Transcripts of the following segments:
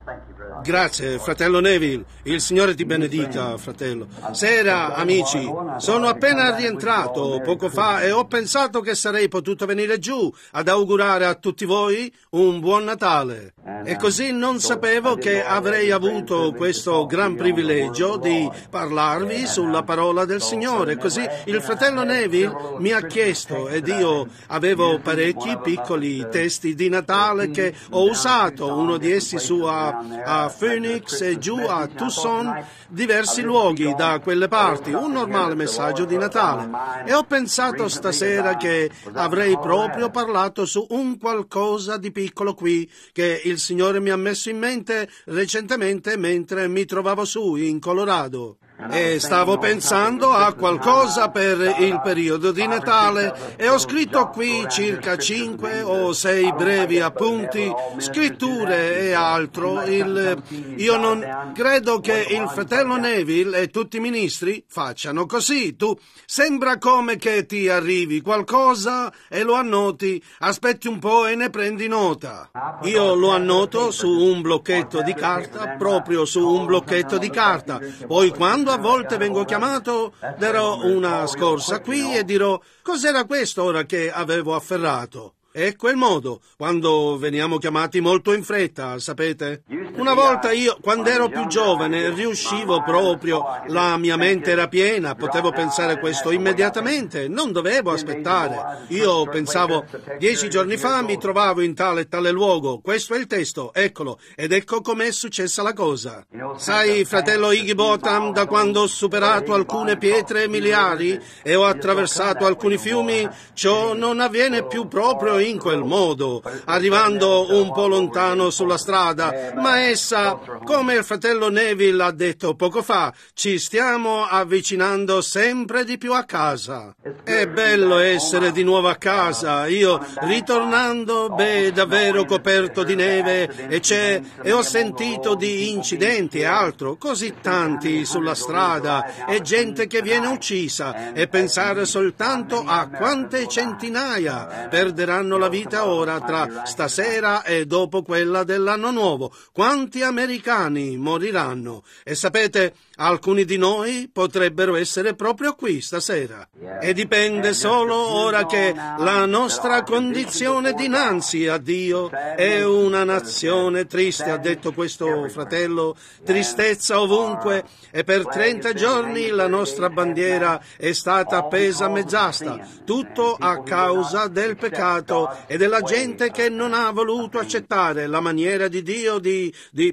Grazie, fratello Neville. Il Signore ti benedica, fratello. Sera, amici, sono appena rientrato poco fa e ho pensato che sarei potuto venire giù ad augurare a tutti voi un buon Natale. E così non sapevo che avrei avuto questo gran privilegio di parlarvi sulla parola del Signore. Così il fratello Neville mi ha chiesto ed io avevo parecchi piccoli testi di Natale che ho usato, uno di essi su a Phoenix e giù a Tucson, diversi luoghi da quelle parti, un normale messaggio di Natale. E ho pensato stasera che avrei proprio parlato su un qualcosa di piccolo qui che il Signore mi ha messo in mente recentemente mentre mi trovavo su in Colorado. E stavo pensando a qualcosa per il periodo di Natale e ho scritto qui circa 5 o 6 brevi appunti, scritture e altro. Io non credo che il fratello Neville e tutti i ministri facciano così. Tu sembra come che ti arrivi qualcosa e lo annoti, aspetti un po' e ne prendi nota. Io lo annoto su un blocchetto di carta, proprio su un blocchetto di carta. Poi quando a volte vengo chiamato, darò una scorsa qui e dirò cos'era questo ora che avevo afferrato. È quel modo, quando veniamo chiamati molto in fretta, sapete? Una volta io, quando ero più giovane, riuscivo proprio, la mia mente era piena, potevo pensare questo immediatamente, non dovevo aspettare. Io pensavo, 10 giorni fa mi trovavo in tale e tale luogo, questo è il testo, eccolo, ed ecco com'è successa la cosa. Sai, fratello Higginbotham, da quando ho superato alcune pietre miliari e ho attraversato alcuni fiumi, ciò non avviene più proprio in quel modo, arrivando un po' lontano sulla strada, ma essa, come il fratello Neville ha detto poco fa, ci stiamo avvicinando sempre di più a casa. È bello essere di nuovo a casa. Io, ritornando, davvero coperto di neve e ho sentito di incidenti e altro, così tanti sulla strada e gente che viene uccisa, e pensare soltanto a quante centinaia perderanno la vita ora tra stasera e dopo quella dell'anno nuovo. Quanti americani moriranno? E sapete, alcuni di noi potrebbero essere proprio qui stasera. E dipende solo ora che la nostra condizione dinanzi a Dio è una nazione triste, ha detto questo fratello, tristezza ovunque, e per 30 giorni la nostra bandiera è stata appesa a mezz'asta, tutto a causa del peccato e della gente che non ha voluto accettare la maniera di Dio di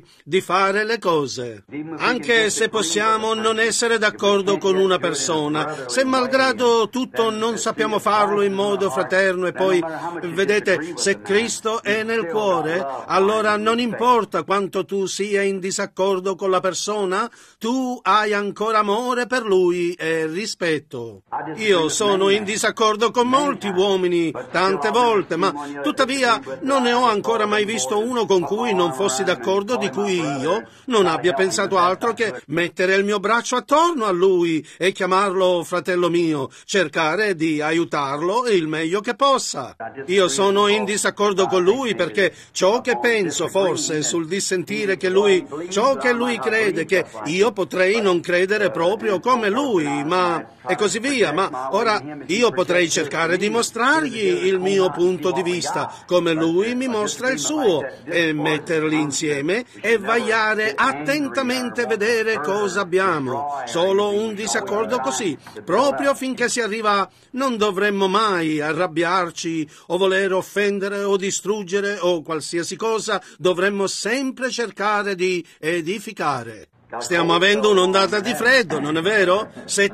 fare le cose. Anche se possiamo non essere d'accordo con una persona, se malgrado tutto non sappiamo farlo in modo fraterno, e poi, vedete, se Cristo è nel cuore, allora non importa quanto tu sia in disaccordo con la persona, tu hai ancora amore per lui e rispetto. Io sono in disaccordo con molti uomini tante volte, ma tuttavia non ne ho ancora mai visto uno con cui non fossi d'accordo, di cui io non abbia pensato altro che mettere il mio braccio attorno a lui e chiamarlo fratello mio, cercare di aiutarlo il meglio che possa. Io sono in disaccordo con lui perché ciò che penso forse sul dissentire che lui, ciò che lui crede che io potrei non credere proprio come lui, ma e così via, ma ora io potrei cercare di mostrargli il mio punto di vista come lui mi mostra il suo e metterli insieme e vagliare attentamente, vedere cosa abbiamo. Solo un disaccordo così, proprio finché si arriva, non dovremmo mai arrabbiarci o voler offendere o distruggere o qualsiasi cosa, dovremmo sempre cercare di edificare. Stiamo avendo un'ondata di freddo, non è vero?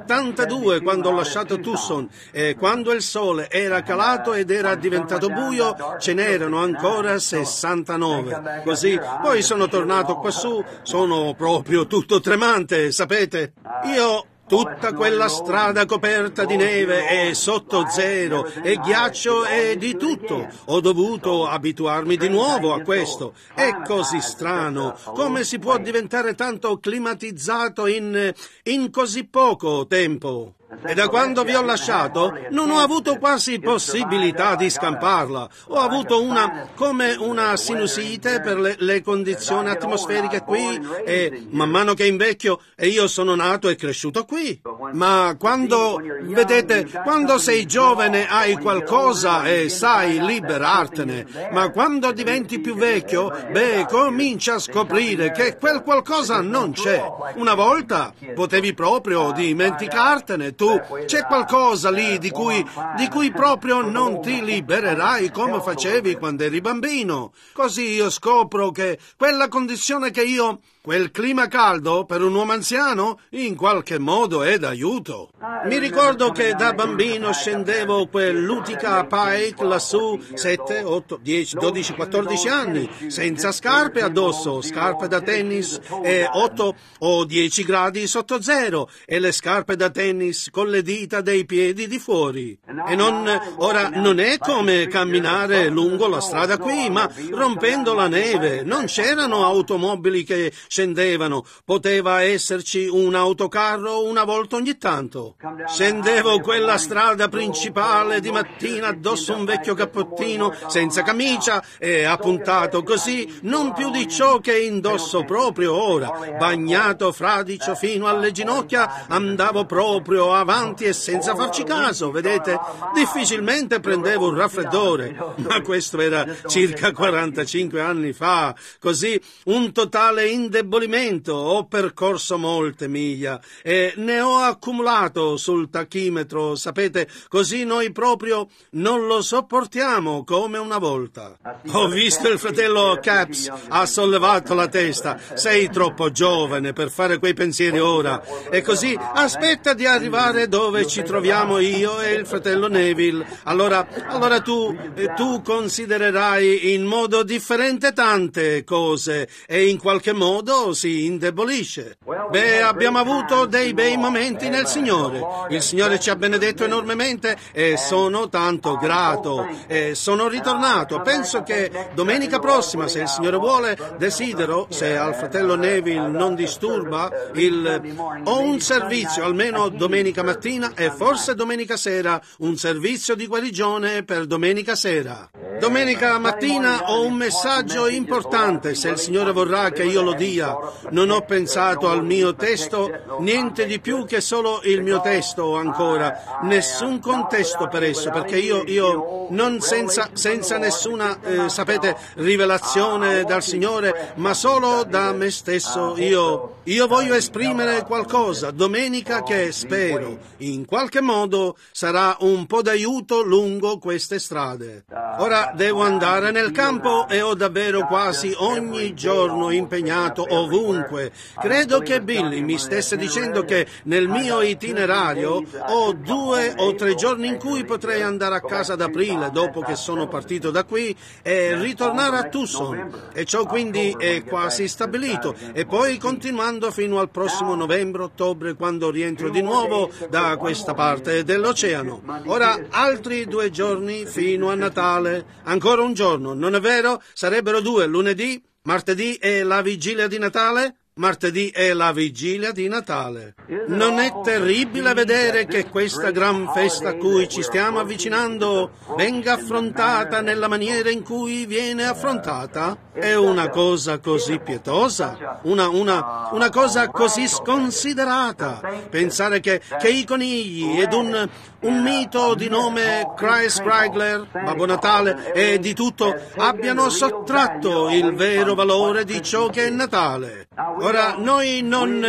72 quando ho lasciato Tucson, e quando il sole era calato ed era diventato buio ce n'erano ancora 69. Così poi sono tornato quassù, sono proprio tutto tremante, sapete? Tutta quella strada coperta di neve e sotto zero e ghiaccio e di tutto. Ho dovuto abituarmi di nuovo a questo. È così strano come si può diventare tanto climatizzato in così poco tempo. E da quando vi ho lasciato non ho avuto quasi possibilità di scamparla. Ho avuto come una sinusite per le condizioni atmosferiche qui, e man mano che invecchio, e io sono nato e cresciuto qui. Ma vedete, quando sei giovane hai qualcosa e sai liberartene, ma quando diventi più vecchio, comincia a scoprire che quel qualcosa non c'è. Una volta potevi proprio dimenticartene. C'è qualcosa lì di cui proprio non ti libererai come facevi quando eri bambino. Così io scopro che quella condizione che io, quel clima caldo per un uomo anziano, in qualche modo è d'aiuto. Mi ricordo che da bambino scendevo quell'Utica Pike lassù 7, 8, 10, 12, 14 anni, senza scarpe addosso, scarpe da tennis e 8 o 10 gradi sotto zero, e le scarpe da tennis con le dita dei piedi di fuori. E ora non è come camminare lungo la strada qui, ma rompendo la neve. Non c'erano automobili che scendevano, poteva esserci un autocarro una volta ogni tanto. Scendevo quella strada principale di mattina addosso un vecchio cappottino, senza camicia e appuntato così, non più di ciò che indosso proprio ora, bagnato fradicio fino alle ginocchia, andavo proprio avanti e senza farci caso, vedete? Difficilmente prendevo un raffreddore, ma questo era circa 45 anni fa, così un totale indebolimento. Ho percorso molte miglia e ne ho accumulato sul tachimetro, sapete, così noi proprio non lo sopportiamo come una volta. Ho visto il fratello Caps, ha sollevato la testa. Sei troppo giovane per fare quei pensieri ora. E così aspetta di arrivare dove ci troviamo io e il fratello Neville. Allora tu considererai in modo differente tante cose e in qualche modo si indebolisce. Abbiamo avuto dei bei momenti nel Signore. Il Signore ci ha benedetto enormemente e sono tanto grato. E sono ritornato. Penso che domenica prossima, se il Signore vuole, desidero, se al fratello Neville non disturba, ho un servizio almeno domenica mattina e forse domenica sera, un servizio di guarigione per domenica sera. Domenica mattina ho un messaggio importante, se il Signore vorrà che io lo dia. Non ho pensato al mio testo, niente di più che solo il mio testo ancora, nessun contesto per esso, perché io non senza nessuna, rivelazione dal Signore, ma solo da me stesso. Io voglio esprimere qualcosa domenica che spero, in qualche modo, sarà un po' d'aiuto lungo queste strade. Ora devo andare nel campo e ho davvero quasi ogni giorno impegnato ovunque. Credo che Billy mi stesse dicendo che nel mio itinerario ho 2 o 3 giorni in cui potrei andare a casa ad aprile, dopo che sono partito da qui, e ritornare a Tucson. E ciò quindi è quasi stabilito. E poi continuando fino al prossimo novembre-ottobre, quando rientro di nuovo da questa parte dell'oceano. Ora altri 2 giorni fino a Natale. Ancora un giorno, non è vero? Sarebbero 2, lunedì, martedì e la vigilia di Natale? Martedì è la vigilia di Natale. Non è terribile vedere che questa gran festa a cui ci stiamo avvicinando venga affrontata nella maniera in cui viene affrontata? È una cosa così pietosa, una cosa così sconsiderata. Pensare che i conigli ed un mito di nome Christ Chrysler, Babbo Natale e di tutto abbiano sottratto il vero valore di ciò che è Natale. Ora, noi non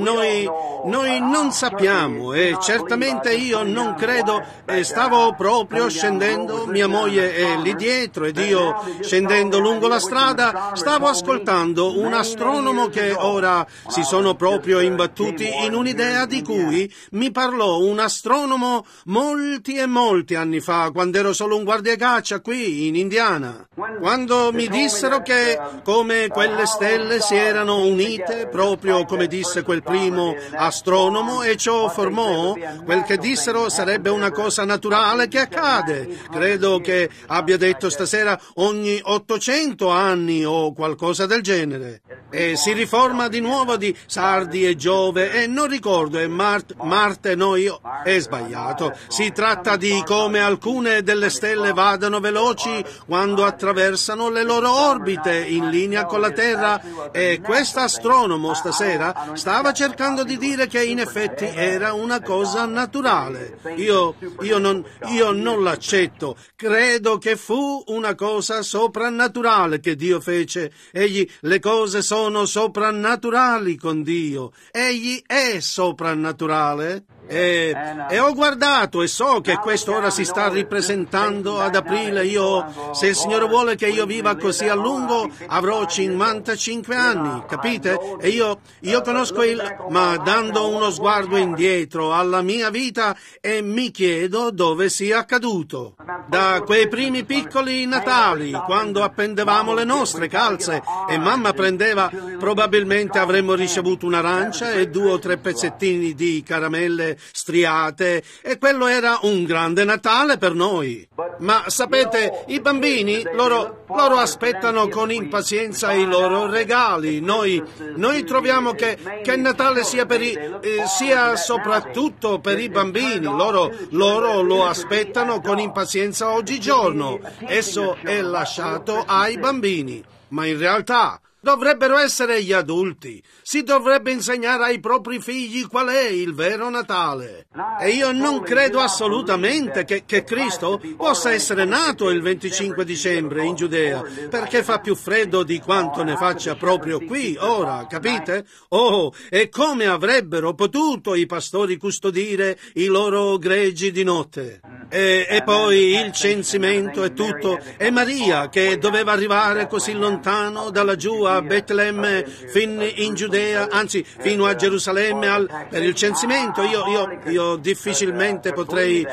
sappiamo, e certamente io non credo. Stavo proprio scendendo, mia moglie è lì dietro ed io scendendo lungo la strada stavo ascoltando un astronomo che ora si sono proprio imbattuti in un'idea di cui mi parlò un astronomo molti e molti anni fa, quando ero solo un guardiacaccia qui in Indiana, quando mi dissero che come quelle stelle si erano unite, proprio come disse quel primo astronomo, e ciò formò, quel che dissero sarebbe una cosa naturale che accade. Credo che abbia detto stasera ogni 800 anni o qualcosa del genere. E si riforma di nuovo di Sardi e Giove, e non ricordo, è Marte, no, io, è sbagliato. Si tratta di come alcune delle stelle vadano veloci quando attraversano le loro orbite in linea con la Terra, e quest'astronomo stasera stava cercando di dire che in effetti era una cosa naturale. Io non l'accetto. Credo che fu una cosa soprannaturale che Dio fece. Le cose sono soprannaturali con Dio. Egli è soprannaturale. E ho guardato e so che questo ora si sta ripresentando ad aprile. Se il Signore vuole che io viva così a lungo, avrò 55 anni, capite? E io conosco ma dando uno sguardo indietro alla mia vita, e mi chiedo dove sia accaduto. Da quei primi piccoli Natali, quando appendevamo le nostre calze e mamma prendeva, probabilmente avremmo ricevuto un'arancia e 2 o 3 pezzettini di caramelle striate, e quello era un grande Natale per noi. Ma sapete, i bambini, loro aspettano con impazienza i loro regali. Noi troviamo che Natale sia soprattutto per i bambini. Loro lo aspettano con impazienza oggigiorno. Esso è lasciato ai bambini, ma in realtà dovrebbero essere gli adulti. Si dovrebbe insegnare ai propri figli qual è il vero Natale. E io non credo assolutamente che Cristo possa essere nato il 25 dicembre in Giudea, perché fa più freddo di quanto ne faccia proprio qui, ora, capite? Oh, e come avrebbero potuto i pastori custodire i loro greggi di notte? E poi il censimento e tutto, e Maria che doveva arrivare così lontano da laggiù a Betlemme fin in Giudea, anzi fino a Gerusalemme per il censimento. Io difficilmente potrei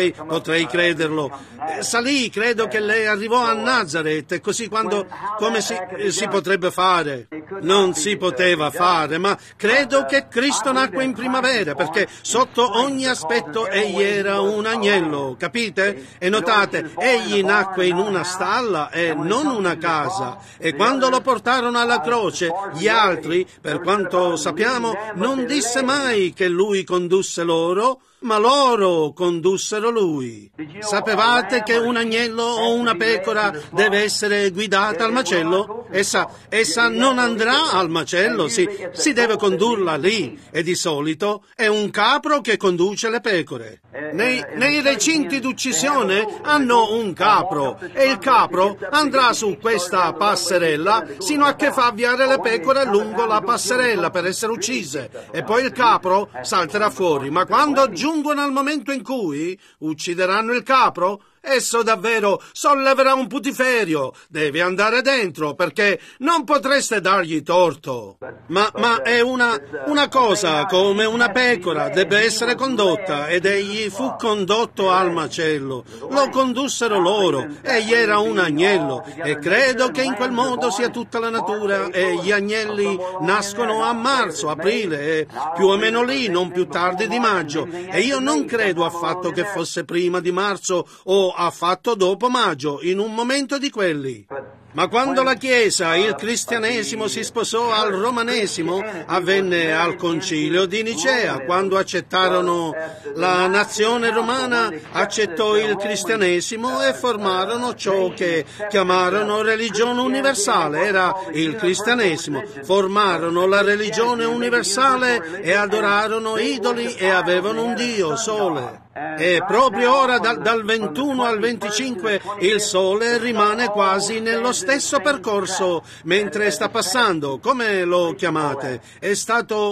crederlo. Salì, credo che lei arrivò a Nazareth, e così come si potrebbe fare? Non si poteva fare, ma credo che Cristo nacque in primavera, perché sotto ogni aspetto egli era un agnello. Capite? E notate, egli nacque in una stalla e non una casa, e quando lo portarono alla croce, gli altri, per quanto sappiamo, non disse mai che lui condusse loro, ma loro condussero lui. Sapevate che un agnello o una pecora deve essere guidata al macello? Essa non andrà al macello, si deve condurla lì, e di solito è un capro che conduce le pecore. Nei recinti d'uccisione hanno un capro, e il capro andrà su questa passerella sino a che fa avviare le pecore lungo la passerella per essere uccise, e poi il capro salterà fuori. Ma quando giungono al momento in cui uccideranno il capro, esso davvero solleverà un putiferio, deve andare dentro, perché non potreste dargli torto. Ma è una cosa come una pecora deve essere condotta, ed egli fu condotto al macello. Lo condussero loro, egli era un agnello, e credo che in quel modo sia tutta la natura, e gli agnelli nascono a marzo, aprile, e più o meno lì, non più tardi di maggio, e io non credo affatto che fosse prima di marzo o affatto dopo maggio, in un momento di quelli. Ma quando la Chiesa, il cristianesimo, si sposò al romanesimo, avvenne al concilio di Nicea, quando accettarono la nazione romana, accettò il cristianesimo e formarono ciò che chiamarono religione universale. Era il cristianesimo. Formarono la religione universale e adorarono idoli e avevano un Dio, Sole. E proprio ora, dal 21 al 25, il Sole rimane quasi nello stesso percorso mentre sta passando. Come lo chiamate? È stato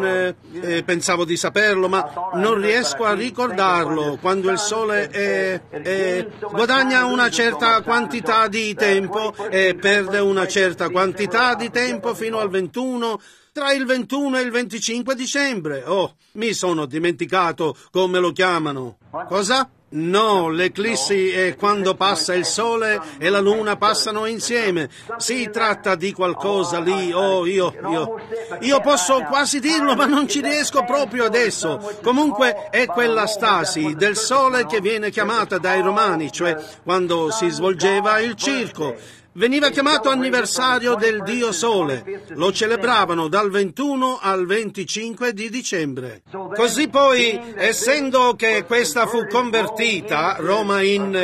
pensavo di saperlo, ma non riesco a ricordarlo. Quando il Sole guadagna una certa quantità di tempo e perde una certa quantità di tempo fino al 21. tra il 21 e il 25 dicembre. Oh, mi sono dimenticato come lo chiamano. Cosa? No, l'eclissi è quando passa il sole e la luna passano insieme. Si tratta di qualcosa lì. Oh, io posso quasi dirlo, ma non ci riesco proprio adesso. Comunque è quella stasi del sole che viene chiamata dai romani, cioè quando si svolgeva il circo. Veniva chiamato anniversario del dio Sole. Lo celebravano dal 21 al 25 di dicembre. Così poi, essendo che questa fu convertita, Roma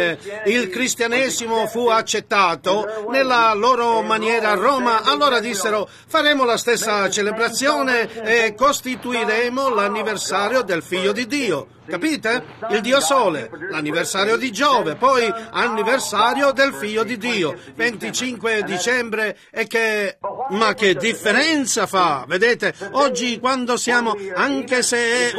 il cristianesimo fu accettato nella loro maniera a Roma, allora dissero: faremo la stessa celebrazione e costituiremo l'anniversario del figlio di Dio. Capite? Il dio Sole, l'anniversario di Giove, poi anniversario del figlio di Dio, 25 dicembre, e che... Ma che differenza fa? Vedete, oggi quando siamo, anche se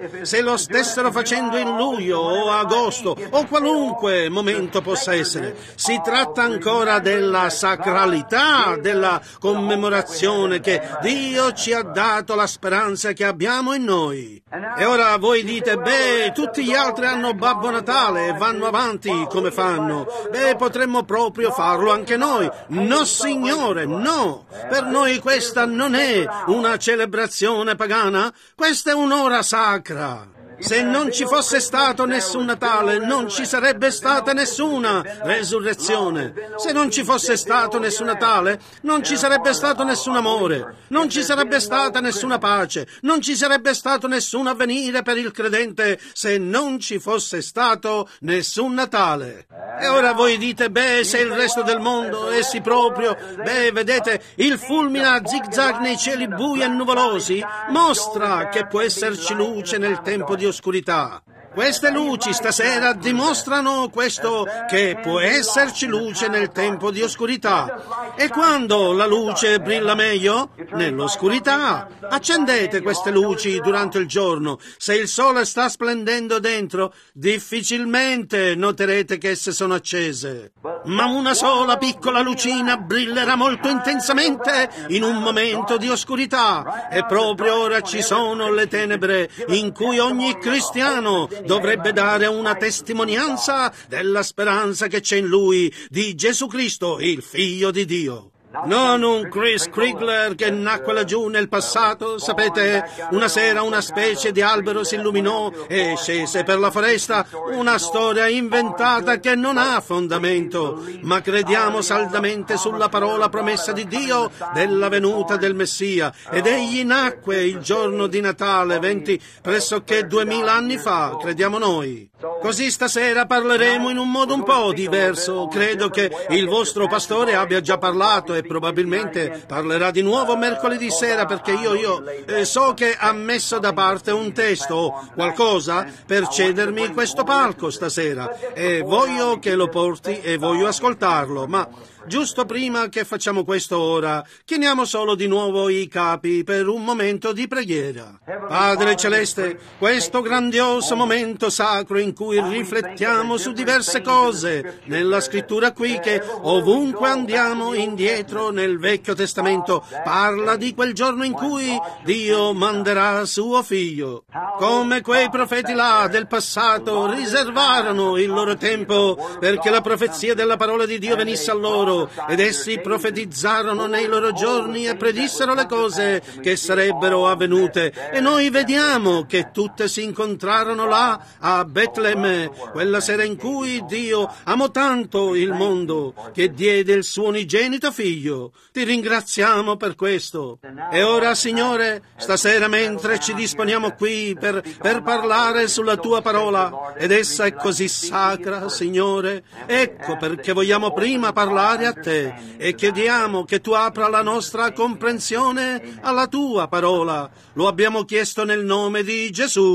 lo stessero facendo in luglio o agosto o qualunque momento possa essere, si tratta ancora della sacralità, della commemorazione che Dio ci ha dato, la speranza che abbiamo in noi. E ora voi dite: beh, tutti gli altri hanno Babbo Natale e vanno avanti come fanno. Beh, potremmo proprio farlo anche noi. No, signore, no. Per noi questa non è una celebrazione pagana, questa è un'ora sacra. Se non ci fosse stato nessun Natale, non ci sarebbe stata nessuna resurrezione. Se non ci fosse stato nessun Natale, non ci sarebbe stato nessun amore, non ci sarebbe stata nessuna pace, non ci sarebbe stato nessun avvenire per il credente se non ci fosse stato nessun Natale. E ora voi dite: beh, se il resto del mondo, essi proprio, beh, vedete, il fulmine a zig-zag nei cieli bui e nuvolosi mostra che può esserci luce nel tempo di oscurità. Queste luci stasera dimostrano questo, che può esserci luce nel tempo di oscurità. E quando la luce brilla meglio? Nell'oscurità. Accendete queste luci durante il giorno. Se il sole sta splendendo dentro, difficilmente noterete che esse sono accese. Ma una sola piccola lucina brillerà molto intensamente in un momento di oscurità. E proprio ora ci sono le tenebre in cui ogni cristiano dovrebbe dare una testimonianza della speranza che c'è in lui, di Gesù Cristo, il Figlio di Dio. Non un Chris Krigler che nacque laggiù nel passato, sapete, una sera una specie di albero si illuminò e scese per la foresta, una storia inventata che non ha fondamento, ma crediamo saldamente sulla parola promessa di Dio della venuta del Messia, ed egli nacque il giorno di Natale, pressoché 2000 anni fa, crediamo noi. Così stasera parleremo in un modo un po' diverso. Credo che il vostro pastore abbia già parlato e probabilmente parlerà di nuovo mercoledì sera, perché io so che ha messo da parte un testo o qualcosa per cedermi questo palco stasera e voglio che lo porti e voglio ascoltarlo, ma giusto prima che facciamo questo ora, chiniamo solo di nuovo i capi per un momento di preghiera. Padre Celeste, questo grandioso momento sacro in cui riflettiamo su diverse cose nella scrittura qui, che ovunque andiamo indietro nel Vecchio Testamento parla di quel giorno in cui Dio manderà suo Figlio. Come quei profeti là del passato riservarono il loro tempo perché la profezia della parola di Dio venisse a loro, ed essi profetizzarono nei loro giorni e predissero le cose che sarebbero avvenute, e noi vediamo che tutte si incontrarono là a Betlemme, quella sera in cui Dio amò tanto il mondo che diede il suo unigenito figlio. Ti ringraziamo per questo. E ora, Signore, stasera mentre ci disponiamo qui per parlare sulla tua parola, ed essa è così sacra, Signore, ecco perché vogliamo prima parlare a te e chiediamo che tu apra la nostra comprensione alla tua parola. Lo abbiamo chiesto nel nome di Gesù.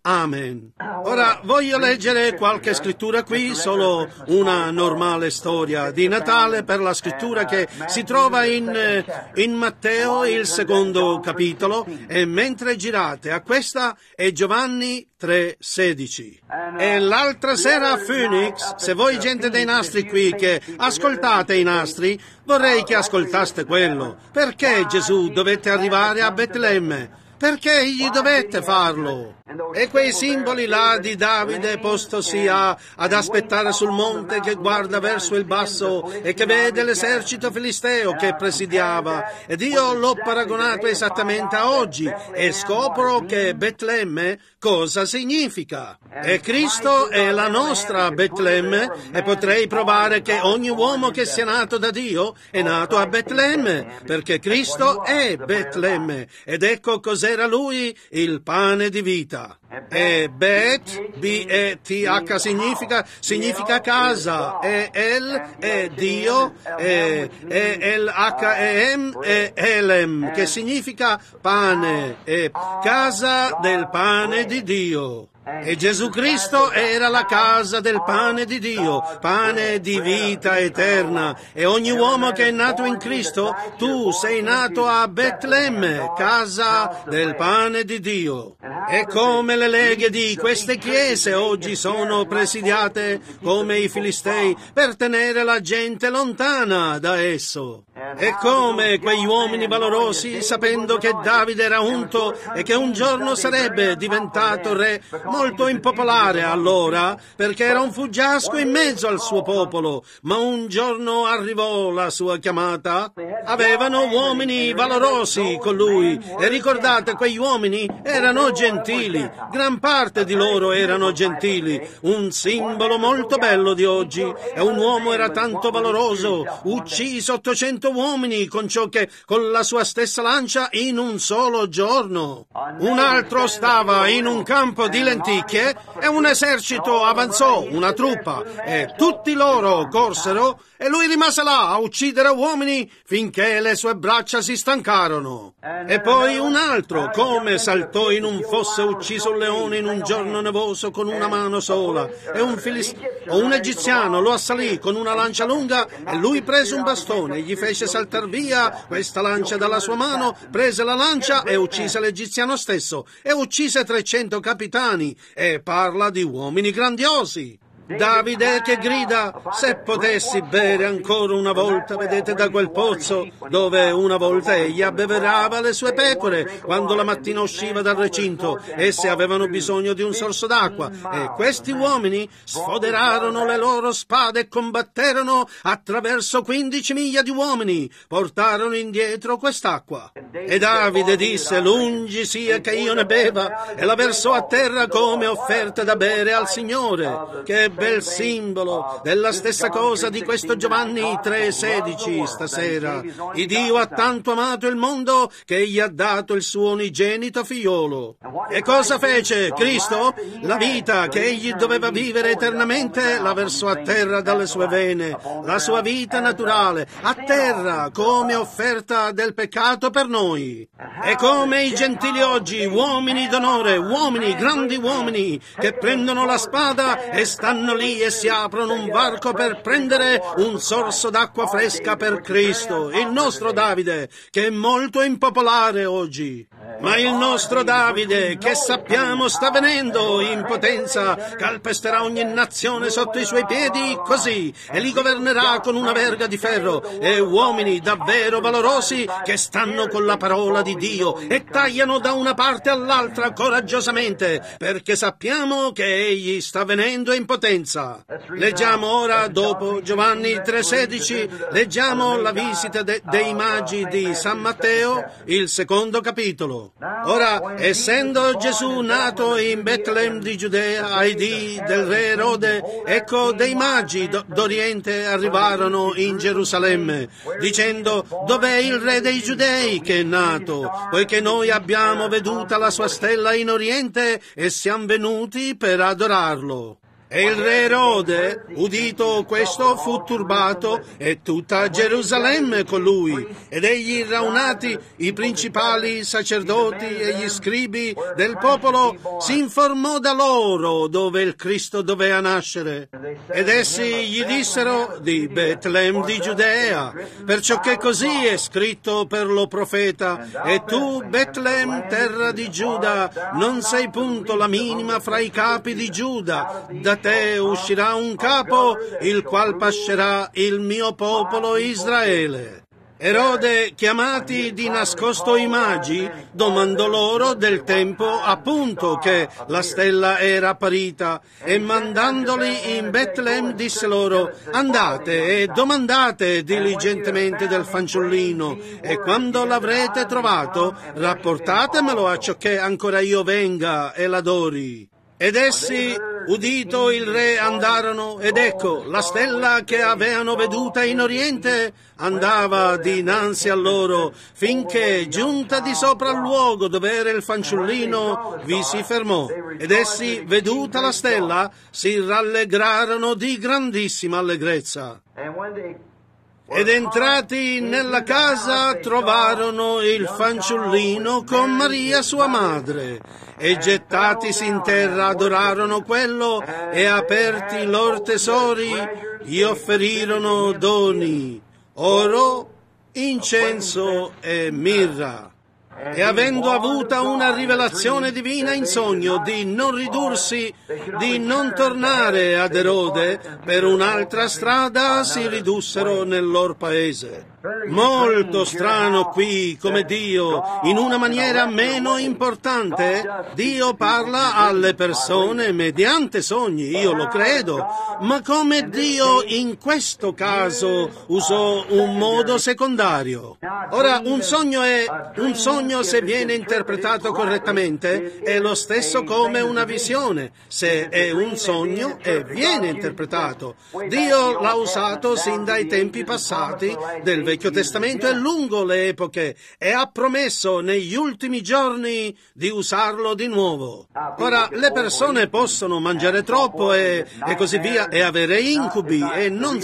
Amen. Ora voglio leggere qualche scrittura qui, solo una normale storia di Natale per la scrittura che si trova in Matteo, il 2° capitolo, e mentre girate a questa è Giovanni 3,16. E l'altra sera a Phoenix, se voi gente dei nastri qui che ascoltate i nastri, vorrei che ascoltaste quello. Perché Gesù dovette arrivare a Betlemme? Perché gli dovette farlo? E quei simboli là di Davide postosi ad aspettare sul monte che guarda verso il basso e che vede l'esercito filisteo che presidiava. Ed io l'ho paragonato esattamente a oggi e scopro che Betlemme cosa significa. E Cristo è la nostra Betlemme e potrei provare che ogni uomo che sia nato da Dio è nato a Betlemme, perché Cristo è Betlemme. Ed ecco cos'era Lui, il pane di vita. E Bet, B-E-T-H significa casa, e El è Dio, e L-H-E-M è Elem, che significa pane, e casa del pane di Dio. E Gesù Cristo era la casa del pane di Dio, pane di vita eterna. E ogni uomo che è nato in Cristo, tu sei nato a Betlemme, casa del pane di Dio. E come le leghe di queste chiese oggi sono presidiate come i Filistei per tenere la gente lontana da esso. E come quegli uomini valorosi, sapendo che Davide era unto e che un giorno sarebbe diventato re, molto impopolare allora, perché era un fuggiasco in mezzo al suo popolo, ma un giorno arrivò la sua chiamata. Avevano uomini valorosi con lui, e ricordate, quegli uomini erano gentili, gran parte di loro erano gentili, un simbolo molto bello di oggi. E un uomo era tanto valoroso, uccise 800 uomini con la sua stessa lancia in un solo giorno. Un altro stava in un campo di lenticchie e un esercito avanzò, una truppa, e tutti loro corsero e lui rimase là a uccidere uomini finché le sue braccia si stancarono. E poi un altro, come saltò in un fosso e uccise un leone in un giorno nevoso con una mano sola, e un egiziano lo assalì con una lancia lunga e lui prese un bastone e gli fece saltar via questa lancia dalla sua mano, prese la lancia e uccise l'egiziano stesso e uccise 300 capitani, e parla di uomini grandiosi. Davide che grida: se potessi bere ancora una volta, vedete, da quel pozzo dove una volta egli abbeverava le sue pecore quando la mattina usciva dal recinto. Esse avevano bisogno di un sorso d'acqua, e questi uomini sfoderarono le loro spade e combatterono attraverso 15 miglia di uomini, portarono indietro quest'acqua. E Davide disse: lungi sia che io ne beva, e la versò a terra come offerta da bere al Signore. Che bel simbolo della stessa cosa di questo Giovanni 3,16 stasera. Il Dio ha tanto amato il mondo che gli ha dato il suo unigenito figliolo. E cosa fece Cristo? La vita che egli doveva vivere eternamente la versò a terra dalle sue vene, la sua vita naturale, a terra come offerta del peccato per noi. E come i gentili oggi, uomini d'onore, uomini, grandi uomini, che prendono la spada e stanno lì e si aprono un varco per prendere un sorso d'acqua fresca per Cristo, il nostro Davide, che è molto impopolare oggi. Ma il nostro Davide, che sappiamo sta venendo in potenza, calpesterà ogni nazione sotto i suoi piedi così, e li governerà con una verga di ferro, e uomini davvero valorosi che stanno con la parola di Dio e tagliano da una parte all'altra coraggiosamente, perché sappiamo che egli sta venendo in potenza. Leggiamo ora, dopo Giovanni 3,16, leggiamo la visita dei magi di San Matteo, il 2° capitolo. Ora, essendo Gesù nato in Betlemme di Giudea ai dì del re Erode, ecco dei magi d'Oriente arrivarono in Gerusalemme, dicendo: dov'è il re dei Giudei che è nato? Poiché noi abbiamo veduta la sua stella in Oriente e siamo venuti per adorarlo. E il re Erode, udito questo, fu turbato e tutta Gerusalemme con lui. Ed egli, raunati i principali sacerdoti e gli scribi del popolo, si informò da loro dove il Cristo doveva nascere. Ed essi gli dissero di Betlem di Giudea, perciò che così è scritto per lo profeta: e tu, Betlem, terra di Giuda, non sei punto la minima fra i capi di Giuda. Da te uscirà un capo, il qual pascerà il mio popolo Israele. Erode, chiamati di nascosto i magi, domandò loro del tempo appunto che la stella era apparita, e mandandoli in Betlem disse loro: andate e domandate diligentemente del fanciullino, e quando l'avrete trovato rapportatemelo, acciò che ancora io venga e l'adori. Ed essi, udito il re, andarono, ed ecco, la stella che avevano veduta in oriente andava dinanzi a loro, finché, giunta di sopra al luogo dove era il fanciullino, vi si fermò. Ed essi, veduta la stella, si rallegrarono di grandissima allegrezza. Ed entrati nella casa trovarono il fanciullino con Maria sua madre, e gettatisi in terra adorarono quello, e aperti i loro tesori gli offerirono doni, oro, incenso e mirra. E avendo avuta una rivelazione divina in sogno di non ridursi, di non tornare ad Erode, per un'altra strada si ridussero nel loro paese. Molto strano qui come Dio, in una maniera meno importante, Dio parla alle persone mediante sogni, io lo credo, ma come Dio in questo caso usò un modo secondario. Ora, un sogno, se viene interpretato correttamente, è lo stesso come una visione, se è un sogno e viene interpretato. Dio l'ha usato sin dai tempi passati del Vecchio Testamento e lungo le epoche, e ha promesso negli ultimi giorni di usarlo di nuovo. Ora, le persone possono mangiare troppo e così via, e avere incubi, e non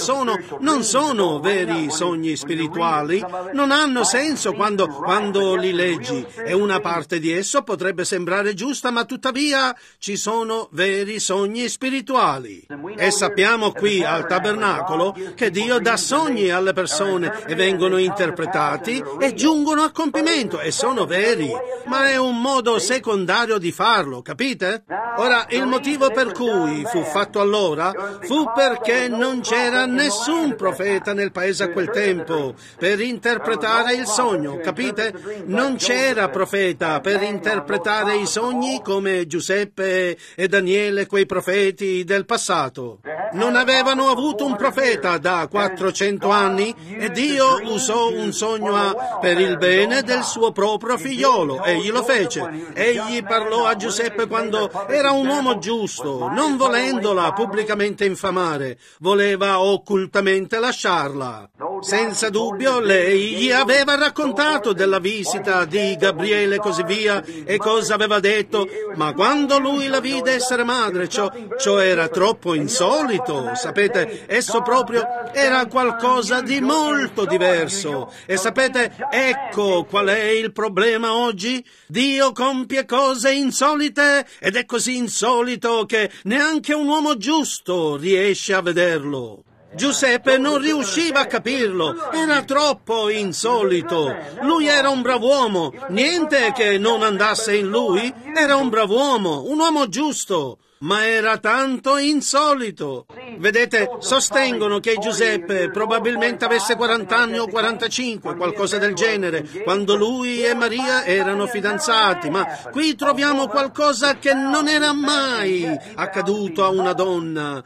sono veri sogni spirituali, non hanno senso quando li leggi, e una parte di esso potrebbe sembrare giusta, ma tuttavia ci sono veri sogni spirituali. E sappiamo qui al tabernacolo che Dio dà sogni alle persone, e vengono interpretati e giungono a compimento, e sono veri, ma è un modo secondario di farlo, capite? Ora, il motivo per cui fu fatto allora fu perché non c'era nessun profeta nel paese a quel tempo per interpretare il sogno, capite? Non c'era profeta per interpretare i sogni come Giuseppe e Daniele, quei profeti del passato. Non avevano avuto un profeta da 400 anni, e Dio usò un sogno per il bene del suo proprio figliolo. Egli lo fece. Egli parlò a Giuseppe quando era un uomo giusto, non volendola pubblicamente infamare, voleva occultamente lasciarla. Senza dubbio lei gli aveva raccontato della visita di Gabriele e così via, e cosa aveva detto, ma quando lui la vide essere madre, ciò era troppo insolito, sapete, esso proprio era qualcosa di molto diverso. E sapete, ecco qual è il problema oggi? Dio compie cose insolite, ed è così insolito che neanche un uomo giusto riesce a vederlo. Giuseppe non riusciva a capirlo, era troppo insolito. Lui era un brav'uomo, niente che non andasse in lui, era un brav'uomo, un uomo giusto, ma era tanto insolito. Vedete, sostengono che Giuseppe probabilmente avesse 40 anni o 45, qualcosa del genere, quando lui e Maria erano fidanzati, ma qui troviamo qualcosa che non era mai accaduto a una donna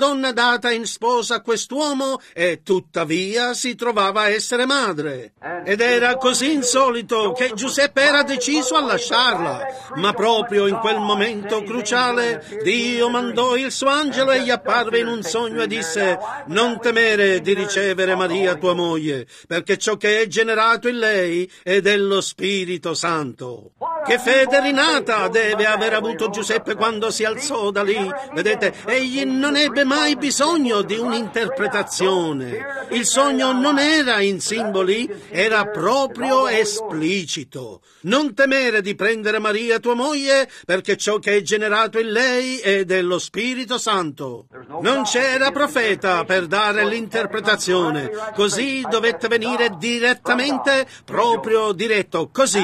data in sposa a quest'uomo, e tuttavia si trovava a essere madre. Ed era così insolito che Giuseppe era deciso a lasciarla, ma proprio in quel momento cruciale Dio mandò il suo angelo e gli apparve in un sogno e disse: non temere di ricevere Maria tua moglie, perché ciò che è generato in lei è dello Spirito Santo. Che fede rinata deve aver avuto Giuseppe quando si alzò da lì. Vedete, egli non ebbe mai bisogno di un'interpretazione. Il sogno non era in simboli, era proprio esplicito. Non temere di prendere Maria tua moglie, perché ciò che è generato in lei è dello Spirito Santo. Non c'era profeta per dare l'interpretazione, così dovette venire direttamente, proprio diretto, così,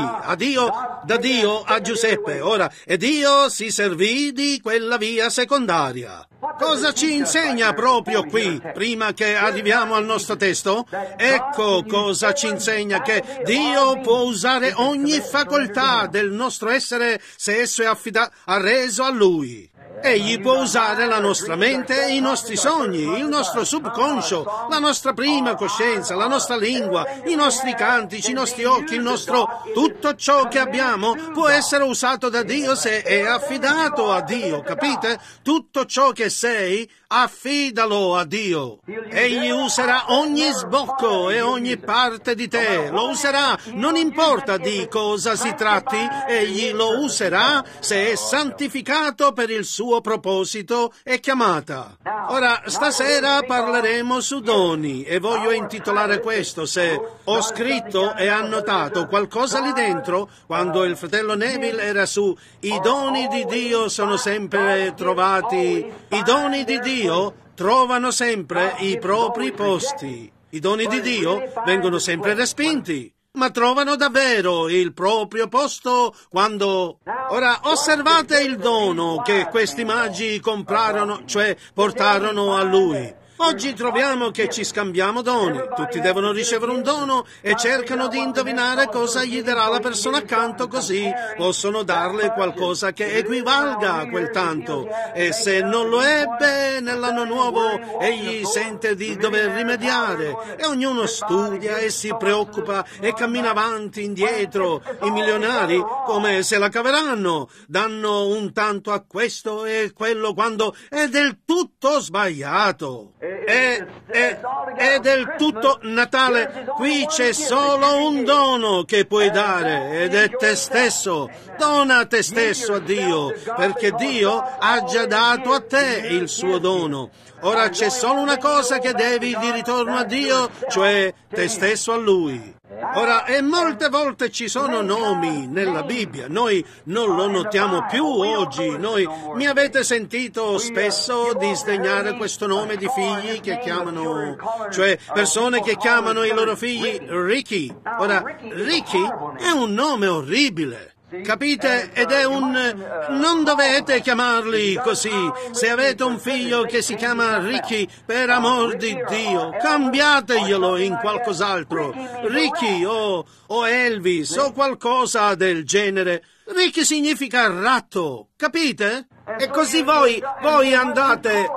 da Dio a Giuseppe. Ora, e Dio si servì di quella via secondaria. Cosa ci insegna proprio qui, prima che arriviamo al nostro testo? Ecco cosa ci insegna, che Dio può usare ogni facoltà del nostro essere se esso è arreso a Lui. Egli può usare la nostra mente, i nostri sogni, il nostro subconscio, la nostra prima coscienza, la nostra lingua, i nostri cantici, i nostri occhi, tutto ciò che abbiamo può essere usato da Dio se è affidato a Dio, capite? Tutto ciò che sei, affidalo a Dio. Egli userà ogni sbocco e ogni parte di te, lo userà, non importa di cosa si tratti, egli lo userà se è santificato per il suo proposito e chiamata. Ora, stasera parleremo su doni e voglio intitolare questo, se ho scritto e annotato qualcosa lì dentro, quando il fratello Neville era su i doni di Dio sono sempre trovati, i doni di Dio trovano sempre i propri posti. I doni di Dio vengono sempre respinti, ma trovano davvero il proprio posto quando... Ora, osservate il dono che questi magi comprarono, cioè portarono a lui. Oggi troviamo che ci scambiamo doni. Tutti devono ricevere un dono e cercano di indovinare cosa gli darà la persona accanto, così possono darle qualcosa che equivalga a quel tanto. E se non lo ebbe nell'anno nuovo, egli sente di dover rimediare. E ognuno studia e si preoccupa e cammina avanti, indietro. I milionari, come se la caveranno, danno un tanto a questo e quello quando è del tutto sbagliato. È del tutto Natale. Qui c'è solo un dono che puoi dare ed è te stesso. Dona te stesso a Dio, perché Dio ha già dato a te il suo dono. Ora c'è solo una cosa che devi di ritorno a Dio, cioè te stesso a Lui. Ora, e molte volte ci sono nomi nella Bibbia, noi non lo notiamo più oggi, mi avete sentito spesso disdegnare questo nome di figli che chiamano, cioè persone che chiamano i loro figli Ricky. Ora, Ricky è un nome orribile. Capite? Ed è non dovete chiamarli così. Se avete un figlio che si chiama Ricky, per amor di Dio, cambiateglielo in qualcos'altro. Ricky o Elvis o qualcosa del genere. Ricky significa ratto, capite? E così voi andate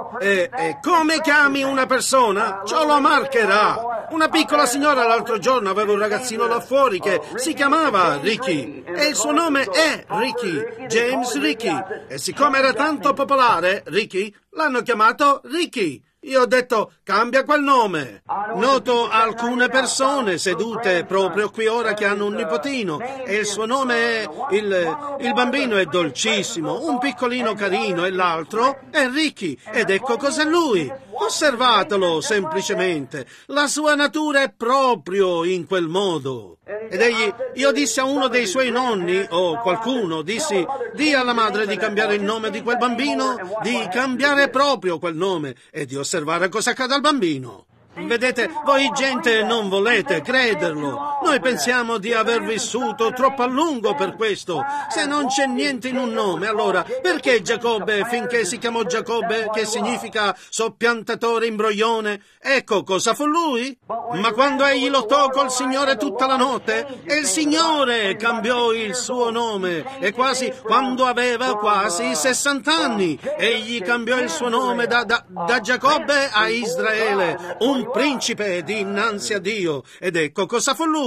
e come chiami una persona, ciò lo marcherà. Una piccola signora l'altro giorno aveva un ragazzino là fuori che si chiamava Ricky e il suo nome è Ricky, James Ricky. E siccome era tanto popolare, Ricky, l'hanno chiamato Ricky. Io ho detto, cambia quel nome. Noto alcune persone sedute proprio qui ora che hanno un nipotino e il suo nome è... Il bambino è dolcissimo, un piccolino carino e l'altro è Ricky. Ed ecco cos'è lui. Osservatelo semplicemente. La sua natura è proprio in quel modo. Ed io dissi a uno dei suoi nonni, o qualcuno, dissi, di alla madre di cambiare il nome di quel bambino, di cambiare proprio quel nome e di osservare cosa accade al bambino. Vedete, voi gente non volete crederlo. Noi pensiamo di aver vissuto troppo a lungo per questo. Se non c'è niente in un nome, allora perché Giacobbe, finché si chiamò Giacobbe, che significa soppiantatore imbroglione? Ecco cosa fu lui. Ma quando egli lottò col Signore tutta la notte, e il Signore cambiò il suo nome, e quando aveva quasi 60 anni, egli cambiò il suo nome da Giacobbe a Israele, un principe dinanzi a Dio. Ed ecco cosa fu lui.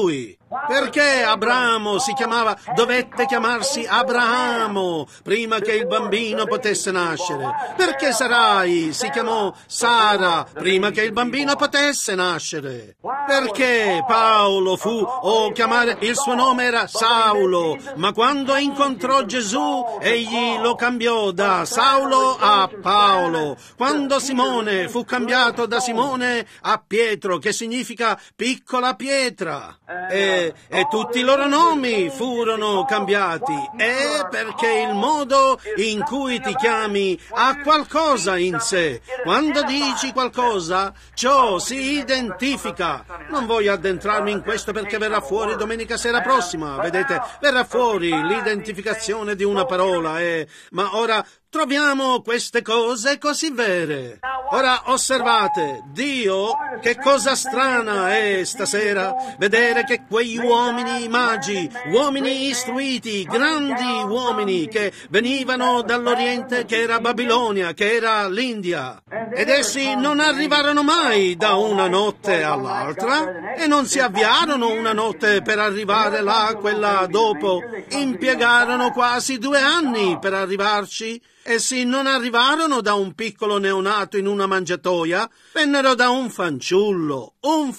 Perché Abramo dovette chiamarsi Abramo prima che il bambino potesse nascere? Perché Sarai si chiamò Sara prima che il bambino potesse nascere? Perché Paolo il suo nome era Saulo, ma quando incontrò Gesù, egli lo cambiò da Saulo a Paolo. Quando Simone fu cambiato da Simone a Pietro, che significa piccola pietra. E tutti i loro nomi furono cambiati. È perché il modo in cui ti chiami ha qualcosa in sé. Quando dici qualcosa, ciò si identifica. Non voglio addentrarmi in questo perché verrà fuori domenica sera prossima. Vedete, verrà fuori l'identificazione di una parola. Ma ora troviamo queste cose così vere. Ora osservate, Dio, che cosa strana è stasera vedere che quegli uomini magi, uomini istruiti, grandi uomini che venivano dall'Oriente, che era Babilonia, che era l'India, ed essi non arrivarono mai da una notte all'altra e non si avviarono una notte per arrivare là, quella dopo. Impiegarono quasi 2 anni per arrivarci. Essi non arrivarono da un piccolo neonato in una mangiatoia, vennero da un fanciullo.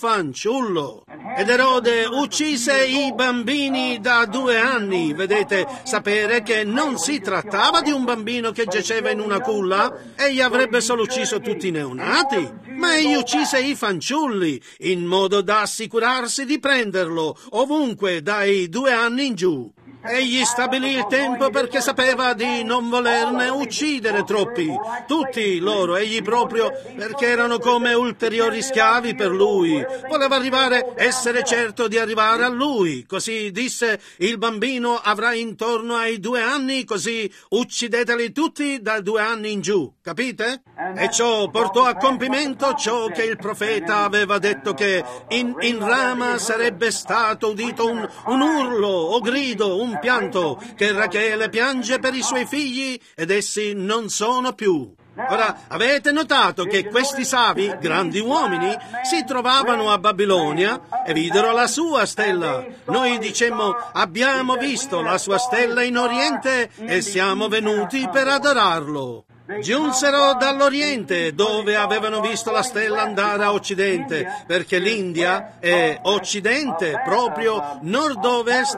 Ed Erode uccise i bambini da 2 anni. Vedete, sapere che non si trattava di un bambino che giaceva in una culla, egli avrebbe solo ucciso tutti i neonati, ma egli uccise i fanciulli, in modo da assicurarsi di prenderlo ovunque dai 2 anni in giù. Egli stabilì il tempo perché sapeva di non volerne uccidere troppi, tutti loro, egli proprio perché erano come ulteriori schiavi per lui. Voleva essere certo di arrivare a lui. Così disse, il bambino avrà intorno ai 2 anni, così uccideteli tutti da 2 anni in giù, capite? E ciò portò a compimento ciò che il profeta aveva detto, che in Rama sarebbe stato udito un urlo o grido, un pianto, che Rachele piange per i suoi figli ed essi non sono più. Ora, avete notato che questi savi, grandi uomini, si trovavano a Babilonia e videro la sua stella. Noi dicemmo, abbiamo visto la sua stella in Oriente e siamo venuti per adorarlo. Giunsero dall'Oriente, dove avevano visto la stella andare a Occidente, perché l'India è Occidente, proprio nord-ovest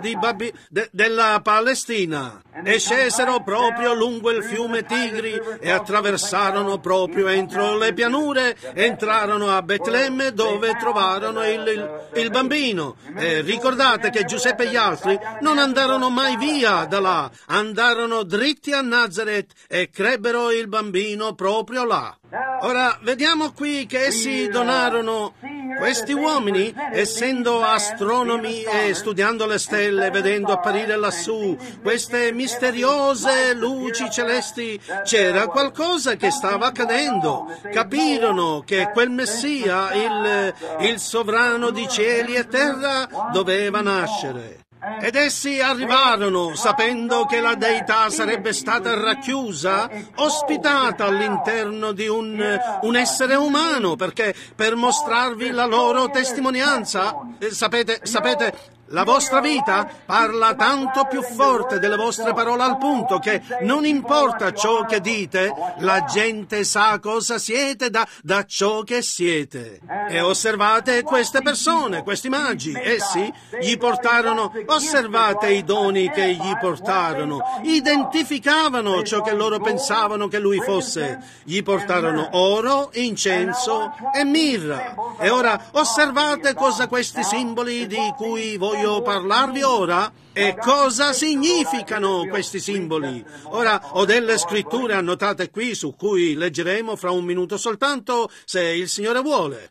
della Palestina. E scesero proprio lungo il fiume Tigri e attraversarono proprio entro le pianure, entrarono a Betlemme, dove trovarono il bambino. E ricordate che Giuseppe e gli altri non andarono mai via da là, andarono dritti a Nazareth e crebbero il bambino proprio là. Ora, vediamo qui che essi donarono. Questi uomini, essendo astronomi e studiando le stelle, vedendo apparire lassù queste misteriose luci celesti, c'era qualcosa che stava accadendo. Capirono che quel Messia, il sovrano di cieli e terra, doveva nascere. Ed essi arrivarono sapendo che la deità sarebbe stata racchiusa, ospitata all'interno di un essere umano, perché per mostrarvi la loro testimonianza, sapete, la vostra vita parla tanto più forte delle vostre parole, al punto che non importa ciò che dite, la gente sa cosa siete da ciò che siete. E osservate queste persone, questi magi, essi gli portarono, osservate i doni che gli portarono, identificavano ciò che loro pensavano che lui fosse, gli portarono oro, incenso e mirra. E ora osservate cosa questi simboli di cui voglio parlarvi ora e cosa significano questi simboli. Ora ho delle scritture annotate qui su cui leggeremo fra un minuto soltanto, se il Signore vuole.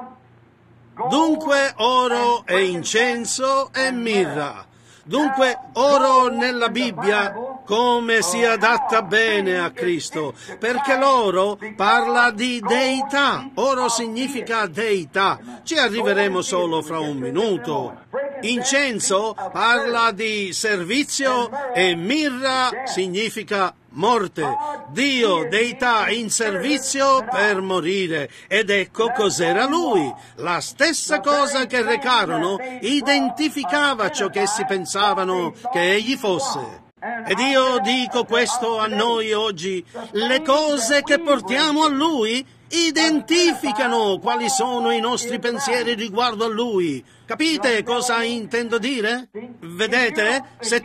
Dunque oro e incenso e mirra. Dunque oro nella Bibbia come si adatta bene a Cristo, perché l'oro parla di deità. Oro significa deità. Ci arriveremo solo fra un minuto. Incenso parla di servizio e mirra significa morte. Dio, deità in servizio per morire. Ed ecco cos'era lui. La stessa cosa che recarono identificava ciò che essi pensavano che egli fosse. Ed io dico questo a noi oggi. Le cose che portiamo a lui identificano quali sono i nostri pensieri riguardo a lui. Capite cosa intendo dire? Vedete? Se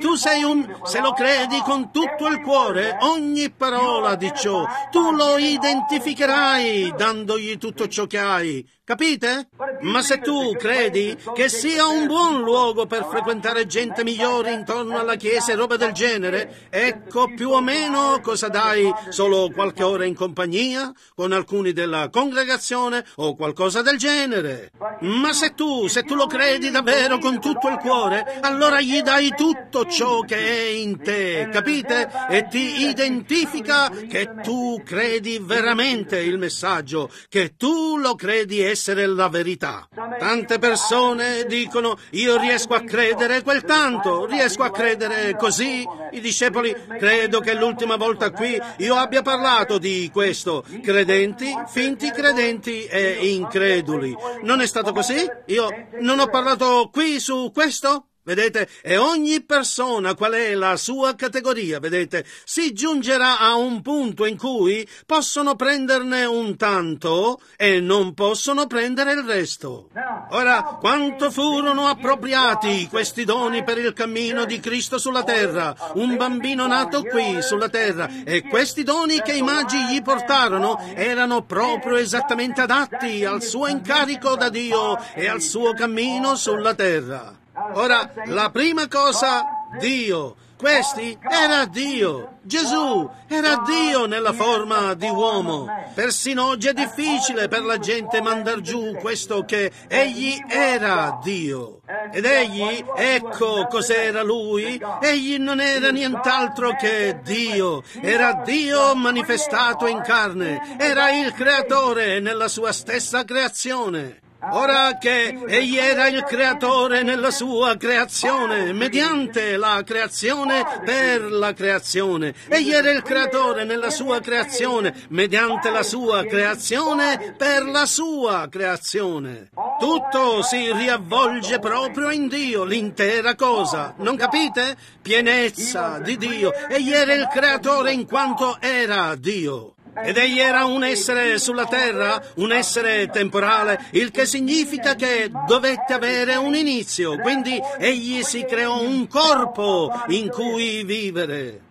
lo credi con tutto il cuore, ogni parola di ciò, tu lo identificherai dandogli tutto ciò che hai. Capite? Ma se tu credi che sia un buon luogo per frequentare gente migliore intorno alla chiesa e roba del genere, ecco più o meno cosa dai, solo qualche ora in compagnia con alcuni della congregazione o qualcosa del genere. Ma se tu lo credi davvero con tutto il cuore, allora gli dai tutto ciò che è in te, capite? E ti identifica che tu credi veramente il messaggio, che tu lo credi essere la verità. Tante persone dicono: io riesco a credere quel tanto, riesco a credere così. I discepoli, credo che l'ultima volta qui io abbia parlato di questo: credenti, finti credenti e increduli. Non è stato così? Io non ho parlato qui su questo? Vedete? E ogni persona, qual è la sua categoria, vedete, si giungerà a un punto in cui possono prenderne un tanto e non possono prendere il resto. Ora, quanto furono appropriati questi doni per il cammino di Cristo sulla terra, un bambino nato qui sulla terra, e questi doni che i magi gli portarono erano proprio esattamente adatti al suo incarico da Dio e al suo cammino sulla terra. Ora, la prima cosa, Dio. Questi era Dio. Gesù era Dio nella forma di uomo. Persino oggi è difficile per la gente mandar giù questo che egli era Dio. Ed egli, ecco cos'era lui. Egli non era nient'altro che Dio. Era Dio manifestato in carne. Era il creatore nella sua stessa creazione. Ora che egli era il creatore nella sua creazione, mediante la creazione per la creazione. Egli era il creatore nella sua creazione, mediante la sua creazione per la sua creazione. Tutto si riavvolge proprio in Dio, l'intera cosa. Non capite? Pienezza di Dio. Egli era il creatore in quanto era Dio. Ed egli era un essere sulla terra, un essere temporale, il che significa che dovette avere un inizio, quindi egli si creò un corpo in cui vivere.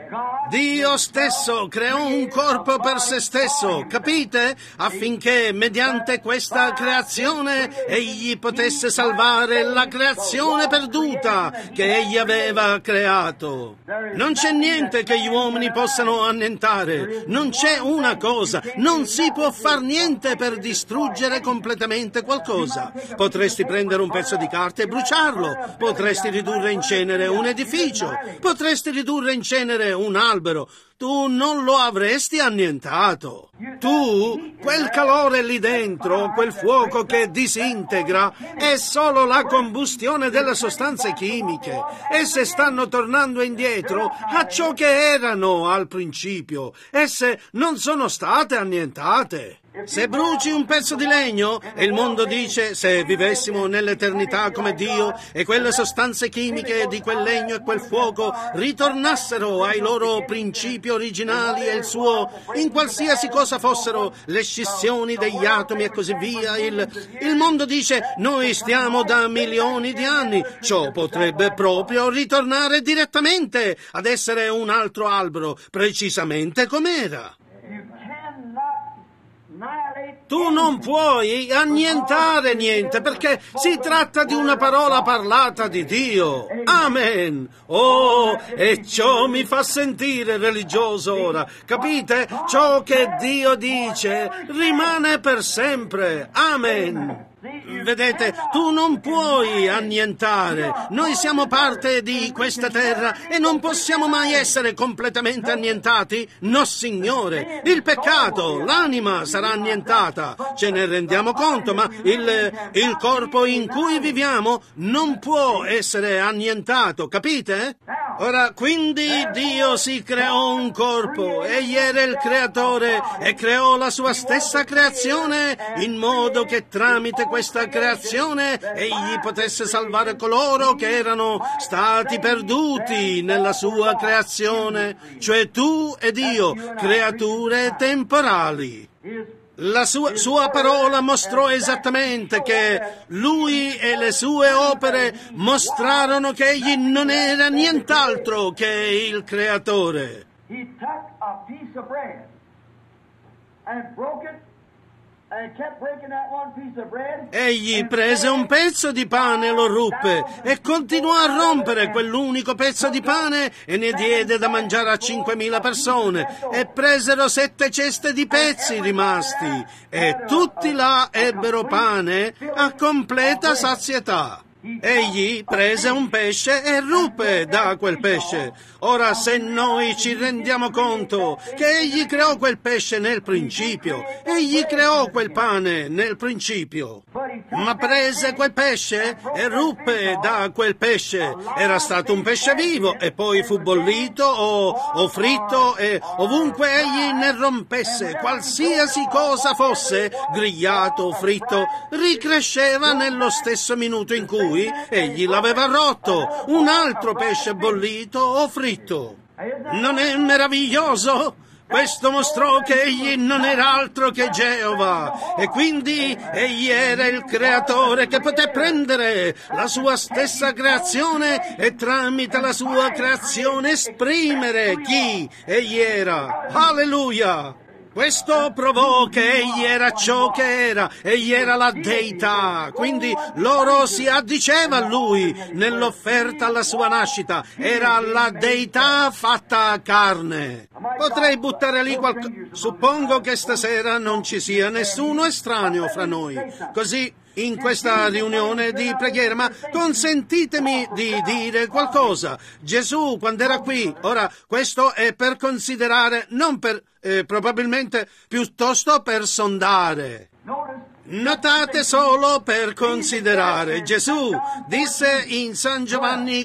Dio stesso creò un corpo per se stesso, capite? Affinché mediante questa creazione egli potesse salvare la creazione perduta che egli aveva creato. Non c'è niente che gli uomini possano annientare, non c'è una cosa, non si può far niente per distruggere completamente qualcosa. Potresti prendere un pezzo di carta e bruciarlo, potresti ridurre in cenere un edificio, potresti ridurre in cenere un albero, tu non lo avresti annientato. Tu, quel calore lì dentro, quel fuoco che disintegra, è solo la combustione delle sostanze chimiche. Esse stanno tornando indietro a ciò che erano al principio. Esse non sono state annientate. Se bruci un pezzo di legno, e il mondo dice, se vivessimo nell'eternità come Dio, e quelle sostanze chimiche di quel legno e quel fuoco ritornassero ai loro principi originali e il suo, in qualsiasi cosa fossero, le scissioni degli atomi e così via, il mondo dice, noi stiamo da milioni di anni, ciò potrebbe proprio ritornare direttamente ad essere un altro albero, precisamente com'era. Tu non puoi annientare niente, perché si tratta di una parola parlata di Dio. Amen. Oh, e ciò mi fa sentire religioso ora. Capite? Ciò che Dio dice rimane per sempre. Amen. Vedete, tu non puoi annientare. Noi siamo parte di questa terra e non possiamo mai essere completamente annientati. No, Signore. Il peccato, l'anima sarà annientata. Ce ne rendiamo conto, ma il corpo in cui viviamo non può essere annientato, capite? Ora, quindi Dio si creò un corpo, egli era il creatore e creò la sua stessa creazione in modo che tramite questa creazione egli potesse salvare coloro che erano stati perduti nella sua creazione, cioè tu ed io, creature temporali. La sua parola mostrò esattamente che lui e le sue opere mostrarono che egli non era nient'altro che il creatore. He took a piece of bread and broke it and kept breaking that one piece of bread. Egli prese un pezzo di pane e lo ruppe e continuò a rompere quell'unico pezzo di pane e ne diede da mangiare a 5.000 persone e presero 7 ceste di pezzi rimasti e tutti là ebbero pane a completa sazietà. Egli prese un pesce e ruppe da quel pesce. Ora, se noi ci rendiamo conto che egli creò quel pesce nel principio, egli creò quel pane nel principio, ma prese quel pesce e ruppe da quel pesce. Era stato un pesce vivo e poi fu bollito o fritto e ovunque egli ne rompesse, qualsiasi cosa fosse, grigliato o fritto, ricresceva nello stesso minuto in cui egli l'aveva rotto, un altro pesce bollito o fritto. Non è meraviglioso? Questo mostrò che egli non era altro che Geova e quindi egli era il creatore che poté prendere la sua stessa creazione e tramite la sua creazione esprimere chi egli era. Alleluia! Questo provò che egli era ciò che era, egli era la deità, quindi loro si addiceva a lui nell'offerta alla sua nascita, era la deità fatta carne. Potrei buttare lì qualcosa. Suppongo che stasera non ci sia nessuno estraneo fra noi, così in questa riunione di preghiera, ma consentitemi di dire qualcosa. Gesù, quando era qui, ora questo è per considerare, non per, probabilmente, piuttosto per sondare. Notate solo per considerare. Gesù disse in San Giovanni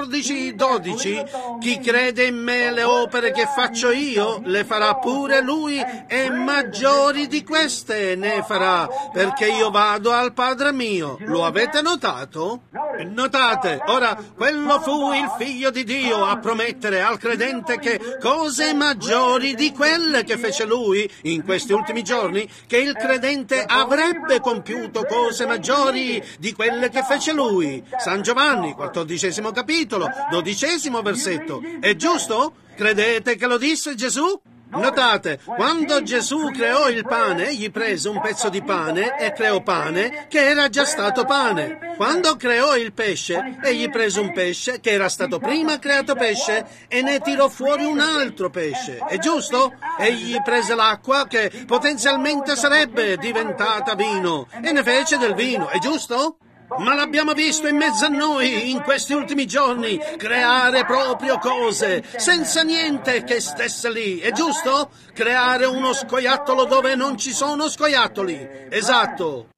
14:12: chi crede in me le opere che faccio io le farà pure lui e maggiori di queste ne farà, perché io vado al Padre mio. Lo avete notato? Notate, ora quello fu il Figlio di Dio a promettere al credente che cose maggiori di quelle che fece lui in questi ultimi giorni, che il credente avrebbe compiuto cose maggiori di quelle che fece lui. San Giovanni, 14 capitolo, 12 versetto. È giusto? Credete che lo disse Gesù? Notate, quando Gesù creò il pane, egli prese un pezzo di pane e creò pane che era già stato pane. Quando creò il pesce, egli prese un pesce che era stato prima creato pesce e ne tirò fuori un altro pesce. È giusto? Egli prese l'acqua che potenzialmente sarebbe diventata vino e ne fece del vino. È giusto? Ma l'abbiamo visto in mezzo a noi in questi ultimi giorni creare proprio cose senza niente che stesse lì, è giusto? Creare uno scoiattolo dove non ci sono scoiattoli. Esatto.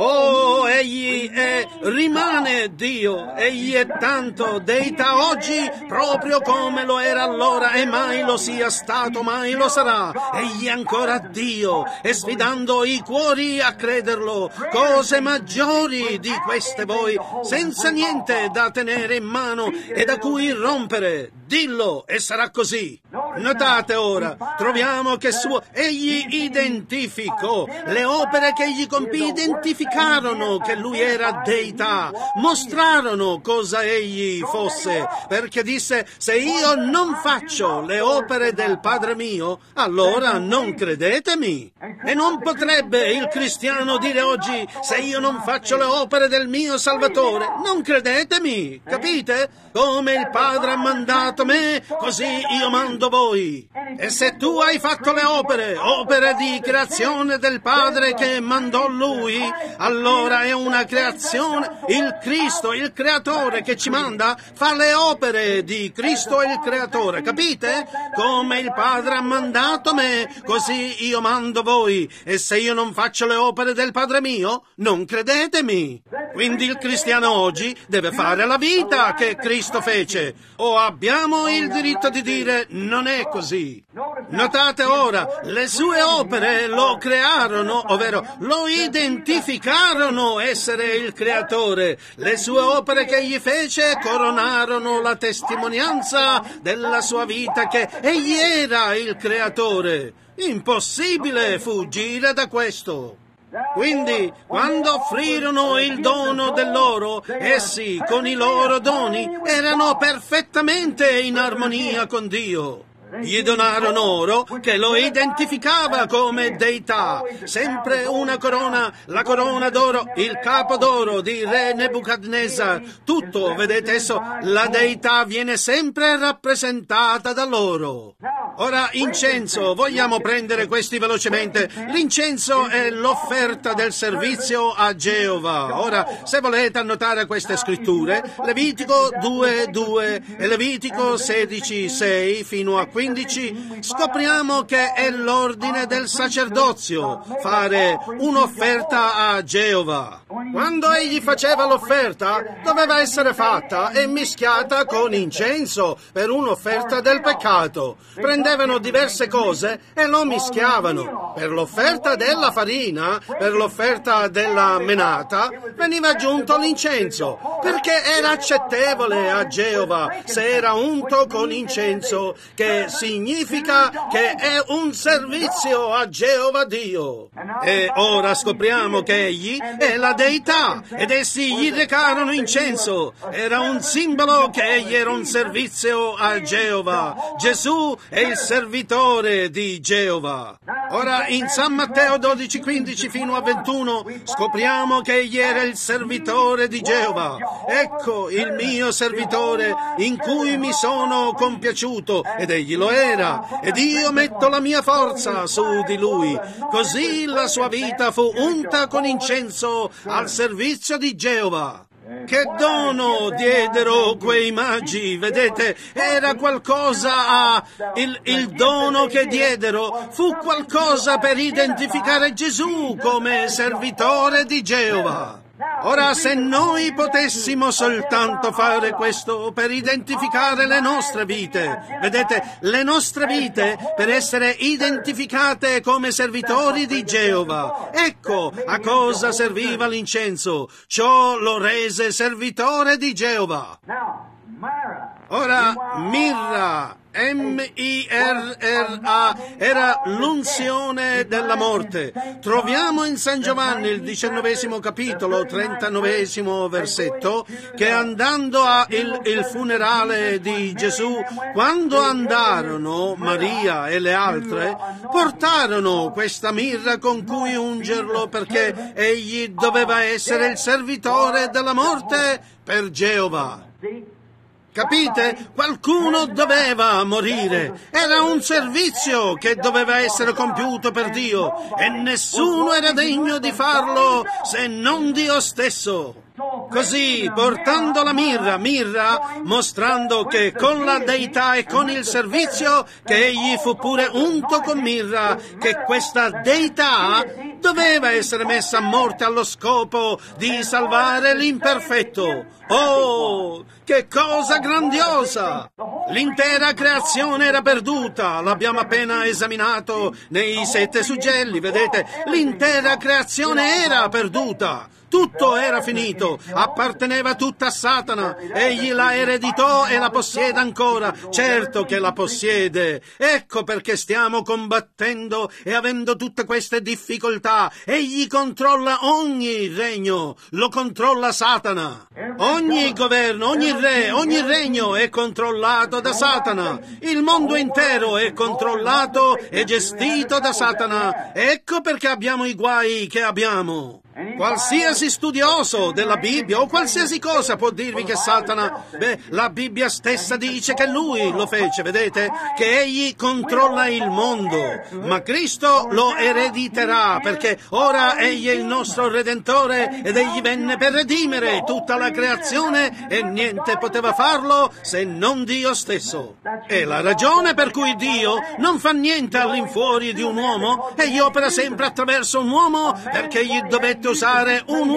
Oh, egli rimane Dio, egli è tanto deità oggi proprio come lo era allora e mai lo sia stato, mai lo sarà. Egli è ancora Dio e sfidando i cuori a crederlo, cose maggiori di queste voi, senza niente da tenere in mano e da cui rompere. Dillo e sarà così. Notate ora, troviamo che egli identificò le opere che egli compì, identificarono che lui era deità, mostrarono cosa egli fosse, perché disse: se io non faccio le opere del Padre mio, allora non credetemi. E non potrebbe il cristiano dire oggi: se io non faccio le opere del mio Salvatore, non credetemi, capite? Come il Padre ha mandato me, così io mando voi. voi. E se tu hai fatto le opere di creazione del Padre che mandò Lui, allora è una creazione. Il Cristo, il Creatore che ci manda, fa le opere di Cristo il Creatore, capite? Come il Padre ha mandato me, così io mando voi. E se io non faccio le opere del Padre mio, non credetemi. Quindi il cristiano oggi deve fare la vita che Cristo fece. O abbiamo il diritto di dire non è così. Notate ora, le sue opere lo crearono, ovvero lo identificarono essere il Creatore. Le sue opere che egli fece coronarono la testimonianza della sua vita che egli era il Creatore. Impossibile fuggire da questo. Quindi, quando offrirono il dono dell'oro, essi, con i loro doni, erano perfettamente in armonia con Dio. Gli donarono oro che lo identificava come deità, sempre una corona, la corona d'oro, il capo d'oro di re Nebuchadnezzar. Tutto, vedete esso, la deità viene sempre rappresentata dall'oro. Ora, incenso, vogliamo prendere questi velocemente. L'incenso è l'offerta del servizio a Geova. Ora, se volete annotare queste scritture, Levitico 2:2 e Levitico 16:6 fino a 15, scopriamo che è l'ordine del sacerdozio fare un'offerta a Geova. Quando egli faceva l'offerta, doveva essere fatta e mischiata con incenso per un'offerta del peccato. Prendevano diverse cose e lo mischiavano. Per l'offerta della farina, per l'offerta della menata, veniva aggiunto l'incenso, perché era accettevole a Geova se era unto con incenso, che significa che è un servizio a Geova Dio. E ora scopriamo che egli è la deità, ed essi gli recarono incenso. Era un simbolo che egli era un servizio a Geova. Gesù è il servitore di Geova. Ora, in San Matteo 12:15 fino a 21, scopriamo che egli era il servitore di Geova. Ecco il mio servitore in cui mi sono compiaciuto, ed egli lo era, ed io metto la mia forza su di lui. Così la sua vita fu unta con incenso al servizio di Geova. Che dono diedero quei magi, vedete, era qualcosa il dono che diedero fu qualcosa per identificare Gesù come servitore di Geova. Ora, se noi potessimo soltanto fare questo per identificare le nostre vite, vedete, le nostre vite per essere identificate come servitori di Geova, ecco a cosa serviva l'incenso. Ciò lo rese servitore di Geova. Ora, mirra, M-I-R-R-A, era l'unzione della morte. Troviamo in San Giovanni, il 19 capitolo, 39 versetto, che andando il funerale di Gesù, quando andarono, Maria e le altre, portarono questa mirra con cui ungerlo, perché egli doveva essere il servitore della morte per Geova. Capite? Qualcuno doveva morire. Era un servizio che doveva essere compiuto per Dio, e nessuno era degno di farlo se non Dio stesso. Così, portando la mirra, mostrando che con la deità e con il servizio che egli fu pure unto con mirra, che questa deità doveva essere messa a morte allo scopo di salvare l'imperfetto. Oh, che cosa grandiosa! L'intera creazione era perduta, l'abbiamo appena esaminato nei 7 suggelli, vedete? L'intera creazione era perduta. Tutto era finito, apparteneva tutta a Satana, egli la ereditò e la possiede ancora, certo che la possiede. Ecco perché stiamo combattendo e avendo tutte queste difficoltà. Egli controlla ogni regno, lo controlla Satana. Ogni governo, ogni re, ogni regno è controllato da Satana. Il mondo intero è controllato e gestito da Satana. Ecco perché abbiamo i guai che abbiamo. Qualsiasi studioso della Bibbia o qualsiasi cosa può dirvi che Satana, la Bibbia stessa dice che lui lo fece, vedete? Che egli controlla il mondo, ma Cristo lo erediterà, perché ora egli è il nostro Redentore ed egli venne per redimere tutta la creazione e niente poteva farlo se non Dio stesso. E la ragione per cui Dio non fa niente all'infuori di un uomo, egli opera sempre attraverso un uomo, perché gli dovette usare un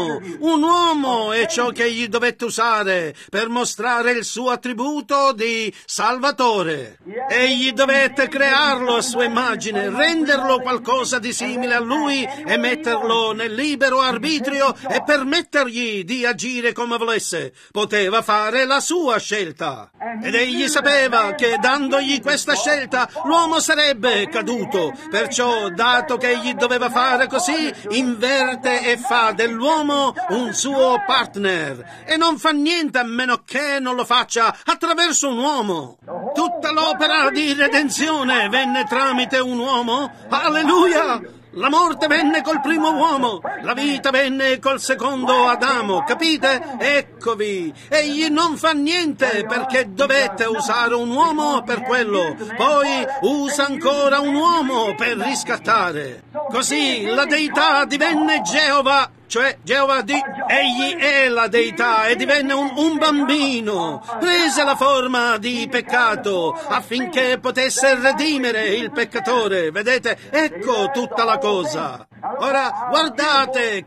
uomo è ciò che gli dovette usare per mostrare il suo attributo di Salvatore. Egli dovette crearlo a sua immagine, renderlo qualcosa di simile a lui e metterlo nel libero arbitrio e permettergli di agire come volesse. Poteva fare la sua scelta. Ed egli sapeva che dandogli questa scelta l'uomo sarebbe caduto. Perciò, dato che egli doveva fare così, inverte e fa dell'uomo un suo partner. E non fa niente a meno che non lo faccia attraverso un uomo. Tutta l'opera di redenzione venne tramite un uomo. Alleluia! La morte venne col primo uomo, la vita venne col secondo Adamo, capite? Eccovi, egli non fa niente perché dovette usare un uomo per quello, poi usa ancora un uomo per riscattare. Così la deità divenne Geova, cioè egli è la deità e divenne un bambino, prese la forma di peccato affinché potesse redimere il peccatore, vedete? Ecco tutta la cosa. Ora guardate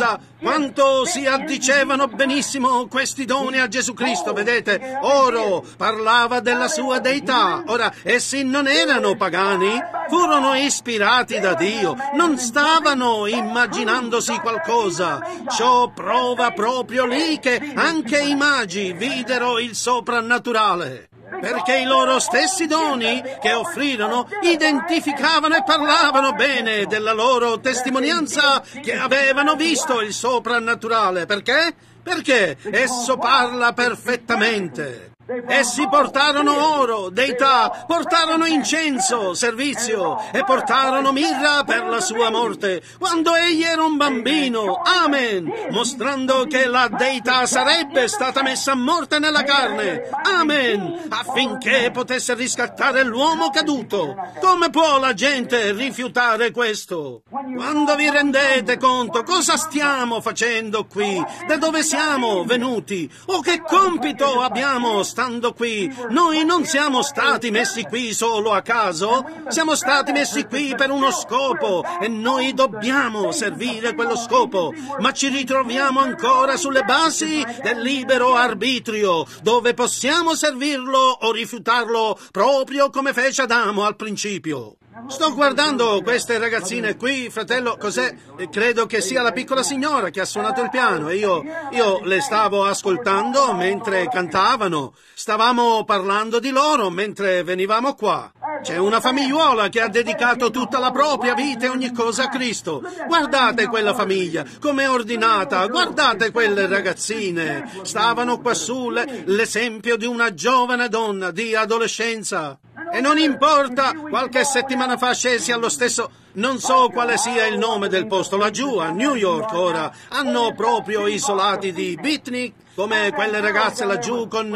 quanto si addicevano benissimo questi doni a Gesù Cristo, vedete? Oro parlava della sua deità. Ora, essi non erano pagani, furono ispirati da Dio, non stavano immaginandosi qualcosa. Ciò prova proprio lì che anche i magi videro il soprannaturale. Perché i loro stessi doni che offrirono identificavano e parlavano bene della loro testimonianza che avevano visto il soprannaturale. Perché? Perché esso parla perfettamente. Essi portarono oro, deità, portarono incenso, servizio e portarono mirra per la sua morte, quando egli era un bambino, amen, mostrando che la deità sarebbe stata messa a morte nella carne, amen, affinché potesse riscattare l'uomo caduto. Come può la gente rifiutare questo? Quando vi rendete conto cosa stiamo facendo qui, da dove siamo venuti, o che compito abbiamo stando qui, noi non siamo stati messi qui solo a caso, siamo stati messi qui per uno scopo e noi dobbiamo servire quello scopo, ma ci ritroviamo ancora sulle basi del libero arbitrio, dove possiamo servirlo o rifiutarlo proprio come fece Adamo al principio. Sto guardando queste ragazzine qui, fratello, cos'è? Credo che sia la piccola signora che ha suonato il piano e io le stavo ascoltando mentre cantavano. Stavamo parlando di loro mentre venivamo qua. C'è una famigliuola che ha dedicato tutta la propria vita e ogni cosa a Cristo. Guardate quella famiglia, com'è ordinata, guardate quelle ragazzine. Stavano quassù l'esempio di una giovane donna di adolescenza. E non importa, qualche settimana fa scesi allo stesso, non so quale sia il nome del posto laggiù, a New York ora, hanno proprio isolati di beatnik, come quelle ragazze laggiù con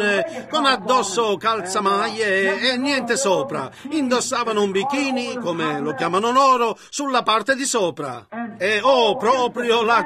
addosso calzamaglie e niente sopra. Indossavano un bikini, come lo chiamano loro, sulla parte di sopra. E proprio la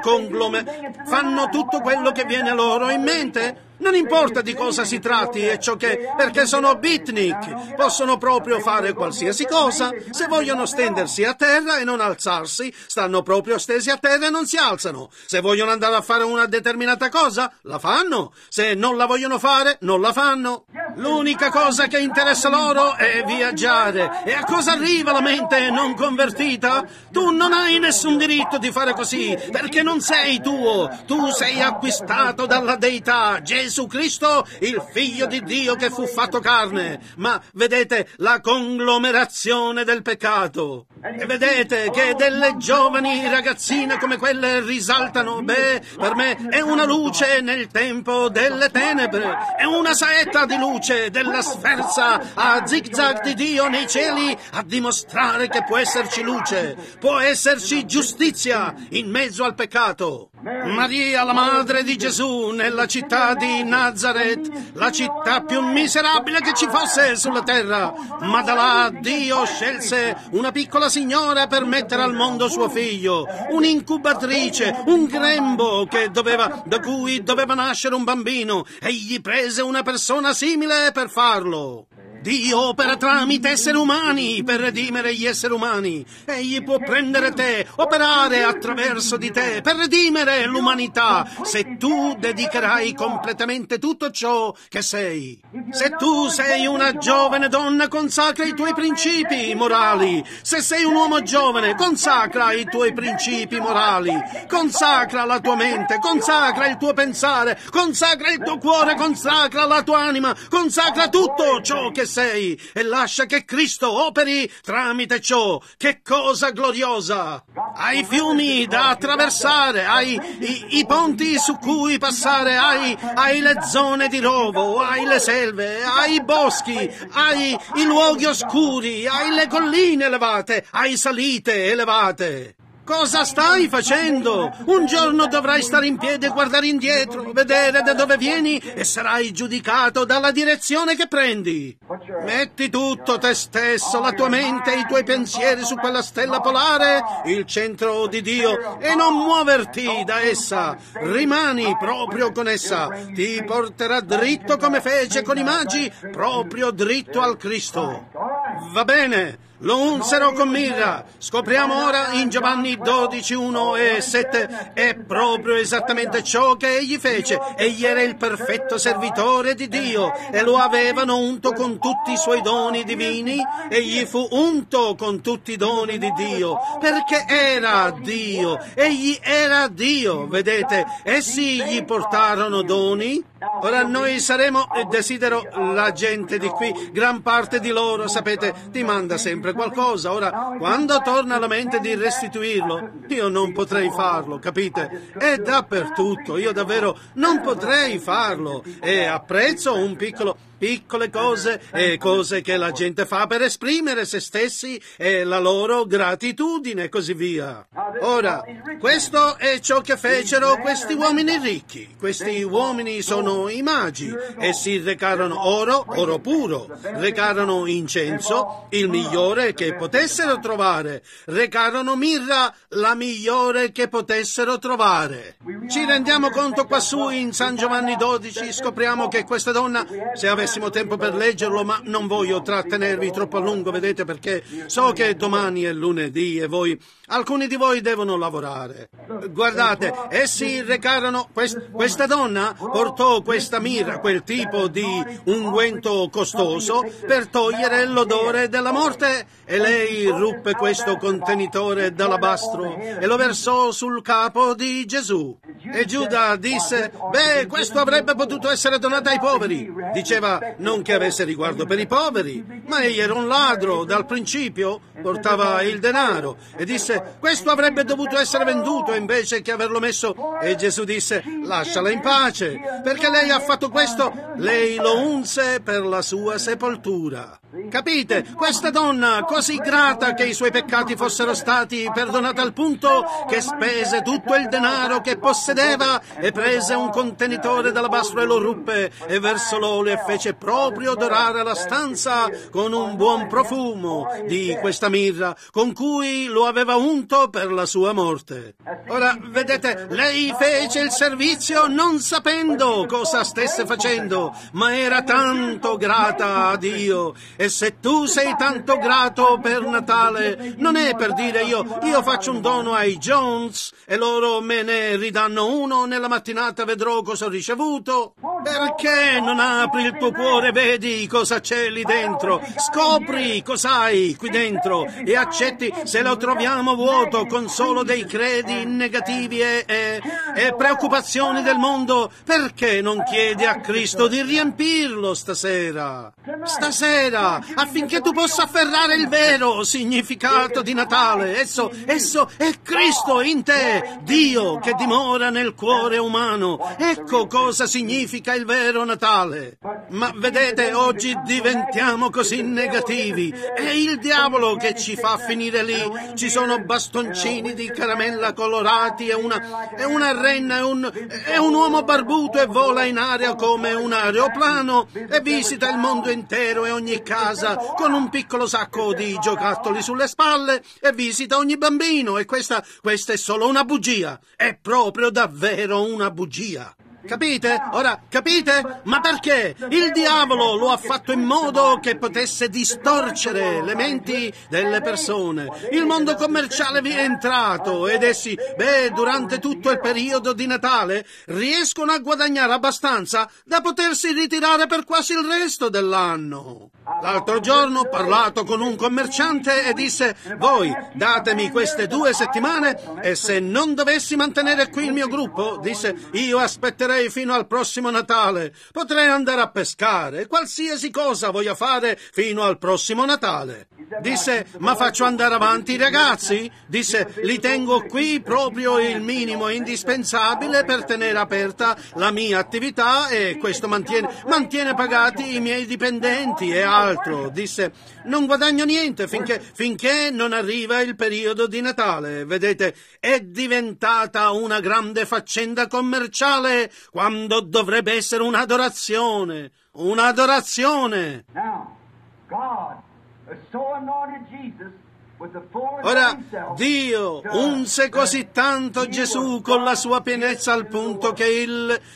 fanno tutto quello che viene loro in mente. Non importa di cosa si tratti, e ciò che, perché sono beatnik, possono proprio fare qualsiasi cosa. Se vogliono stendersi a terra e non alzarsi, stanno proprio stesi a terra e non si alzano. Se vogliono andare a fare una determinata cosa, la fanno. Se non la vogliono fare, non la fanno. L'unica cosa che interessa loro è viaggiare. E a cosa arriva la mente non convertita? Tu non hai nessun diritto di fare così, perché non sei tuo. Tu sei acquistato dalla deità, Gesù Cristo, il Figlio di Dio che fu fatto carne. Ma vedete la conglomerazione del peccato. E vedete che delle giovani ragazzine come quelle risaltano, per me è una luce nel tempo delle tenebre, è una saetta di luce della sferza a zigzag di Dio nei cieli a dimostrare che può esserci luce, può esserci giustizia in mezzo al peccato. Maria, la madre di Gesù, nella città di Nazareth, la città più miserabile che ci fosse sulla terra, ma da là Dio scelse una piccola signora per mettere al mondo suo figlio, un'incubatrice, un grembo da cui doveva nascere un bambino. Egli prese una persona simile per farlo. Dio opera tramite esseri umani per redimere gli esseri umani. Egli può prendere te, operare attraverso di te per redimere l'umanità se tu dedicherai completamente tutto ciò che sei. Se tu sei una giovane donna, consacra i tuoi principi morali. Se sei un uomo giovane, consacra i tuoi principi morali. Consacra la tua mente, consacra il tuo pensare, consacra il tuo cuore, consacra la tua anima, consacra tutto ciò che sei e lascia che Cristo operi tramite ciò. Che cosa gloriosa! Hai fiumi da attraversare, hai i ponti su cui passare, hai le zone di rovo, hai le selve, hai i boschi, hai i luoghi oscuri, hai le colline elevate, hai salite elevate. Cosa stai facendo? Un giorno dovrai stare in piedi e guardare indietro, vedere da dove vieni e sarai giudicato dalla direzione che prendi. Metti tutto te stesso, la tua mente e i tuoi pensieri su quella stella polare, il centro di Dio, e non muoverti da essa. Rimani proprio con essa. Ti porterà dritto come fece con i magi, proprio dritto al Cristo. Va bene. Lo unsero con mirra. Scopriamo ora in Giovanni 12, 1 e 7. È proprio esattamente ciò che egli fece. Egli era il perfetto servitore di Dio e lo avevano unto con tutti i suoi doni divini. Egli fu unto con tutti i doni di Dio perché era Dio. Egli era Dio, vedete. Essi gli portarono doni. Ora noi saremo, desidero la gente di qui, gran parte di loro, sapete, ti manda sempre qualcosa. Ora, quando torna alla mente di restituirlo, io non potrei farlo, capite? È dappertutto, io davvero non potrei farlo. E apprezzo piccole cose e cose che la gente fa per esprimere se stessi e la loro gratitudine e così via. Ora, questo è ciò che fecero questi uomini ricchi. Questi uomini sono i magi. Essi recarono oro puro, recarono incenso, il migliore che potessero trovare, recarono mirra, la migliore che potessero trovare. Ci rendiamo conto quassù in San Giovanni 12, scopriamo che questa donna, se avessimo tempo per leggerlo, ma non voglio trattenervi troppo a lungo, vedete, perché so che domani è lunedì e alcuni di voi devono lavorare. Guardate, essi recarono, questa donna portò questa mirra, quel tipo di unguento costoso, per togliere l'odore della morte, e lei ruppe questo contenitore d'alabastro e lo versò sul capo di Gesù. E Giuda disse, questo avrebbe potuto essere donato ai poveri. Diceva non che avesse riguardo per i poveri, ma egli era un ladro dal principio, portava il denaro, e disse, questo avrebbe dovuto essere venduto invece che averlo messo. E Gesù disse, lasciala in pace, perché lei ha fatto questo, lei lo unse per la sua sepoltura. Capite? Questa donna, così grata che i suoi peccati fossero stati perdonati al punto che spese tutto il denaro che possedeva e prese un contenitore d'alabastro e lo ruppe e versò l'olio e fece proprio odorare la stanza con un buon profumo di questa mirra con cui lo aveva unto per la sua morte. Ora, vedete, lei fece il servizio non sapendo cosa stesse facendo, ma era tanto grata a Dio. E se tu sei tanto grato per Natale, non è per dire io faccio un dono ai Jones e loro me ne ridanno uno, nella mattinata vedrò cosa ho ricevuto. Perché non apri il tuo cuore, vedi cosa c'è lì dentro, scopri cos'hai qui dentro e accetti. Se lo troviamo vuoto con solo dei credi negativi e preoccupazioni del mondo, perché non chiedi a Cristo di riempirlo stasera, affinché tu possa afferrare scoprire il vero significato di Natale. Esso è Cristo in te, Dio che dimora nel cuore umano. Ecco cosa significa il vero Natale. Ma vedete, oggi diventiamo così negativi. È il diavolo che ci fa finire lì. Ci sono bastoncini di caramella colorati e una renna e un uomo barbuto e vola in aria come un aeroplano e visita il mondo intero e ogni casa con un piccolo sacco di giocattoli sulle spalle e visita ogni bambino. E questa è solo una bugia. È proprio davvero una bugia. Capite? Ora, capite? Ma perché? Il diavolo lo ha fatto in modo che potesse distorcere le menti delle persone. Il mondo commerciale vi è entrato ed essi, durante tutto il periodo di Natale, riescono a guadagnare abbastanza da potersi ritirare per quasi il resto dell'anno. L'altro giorno ho parlato con un commerciante e disse: voi datemi queste 2 settimane e se non dovessi mantenere qui il mio gruppo, disse, io aspetterei fino al prossimo Natale. Potrei andare a pescare, qualsiasi cosa voglia fare fino al prossimo Natale. Disse, ma faccio andare avanti i ragazzi? Disse, li tengo qui proprio il minimo indispensabile per tenere aperta la mia attività e questo mantiene pagati i miei dipendenti e altro. Disse, non guadagno niente finché non arriva il periodo di Natale. Vedete, è diventata una grande faccenda commerciale quando dovrebbe essere un'adorazione. Un'adorazione. Now, God so anointed Jesus with the fullness Ora, of himself. Dio unse così tanto Gesù con la sua pienezza al punto che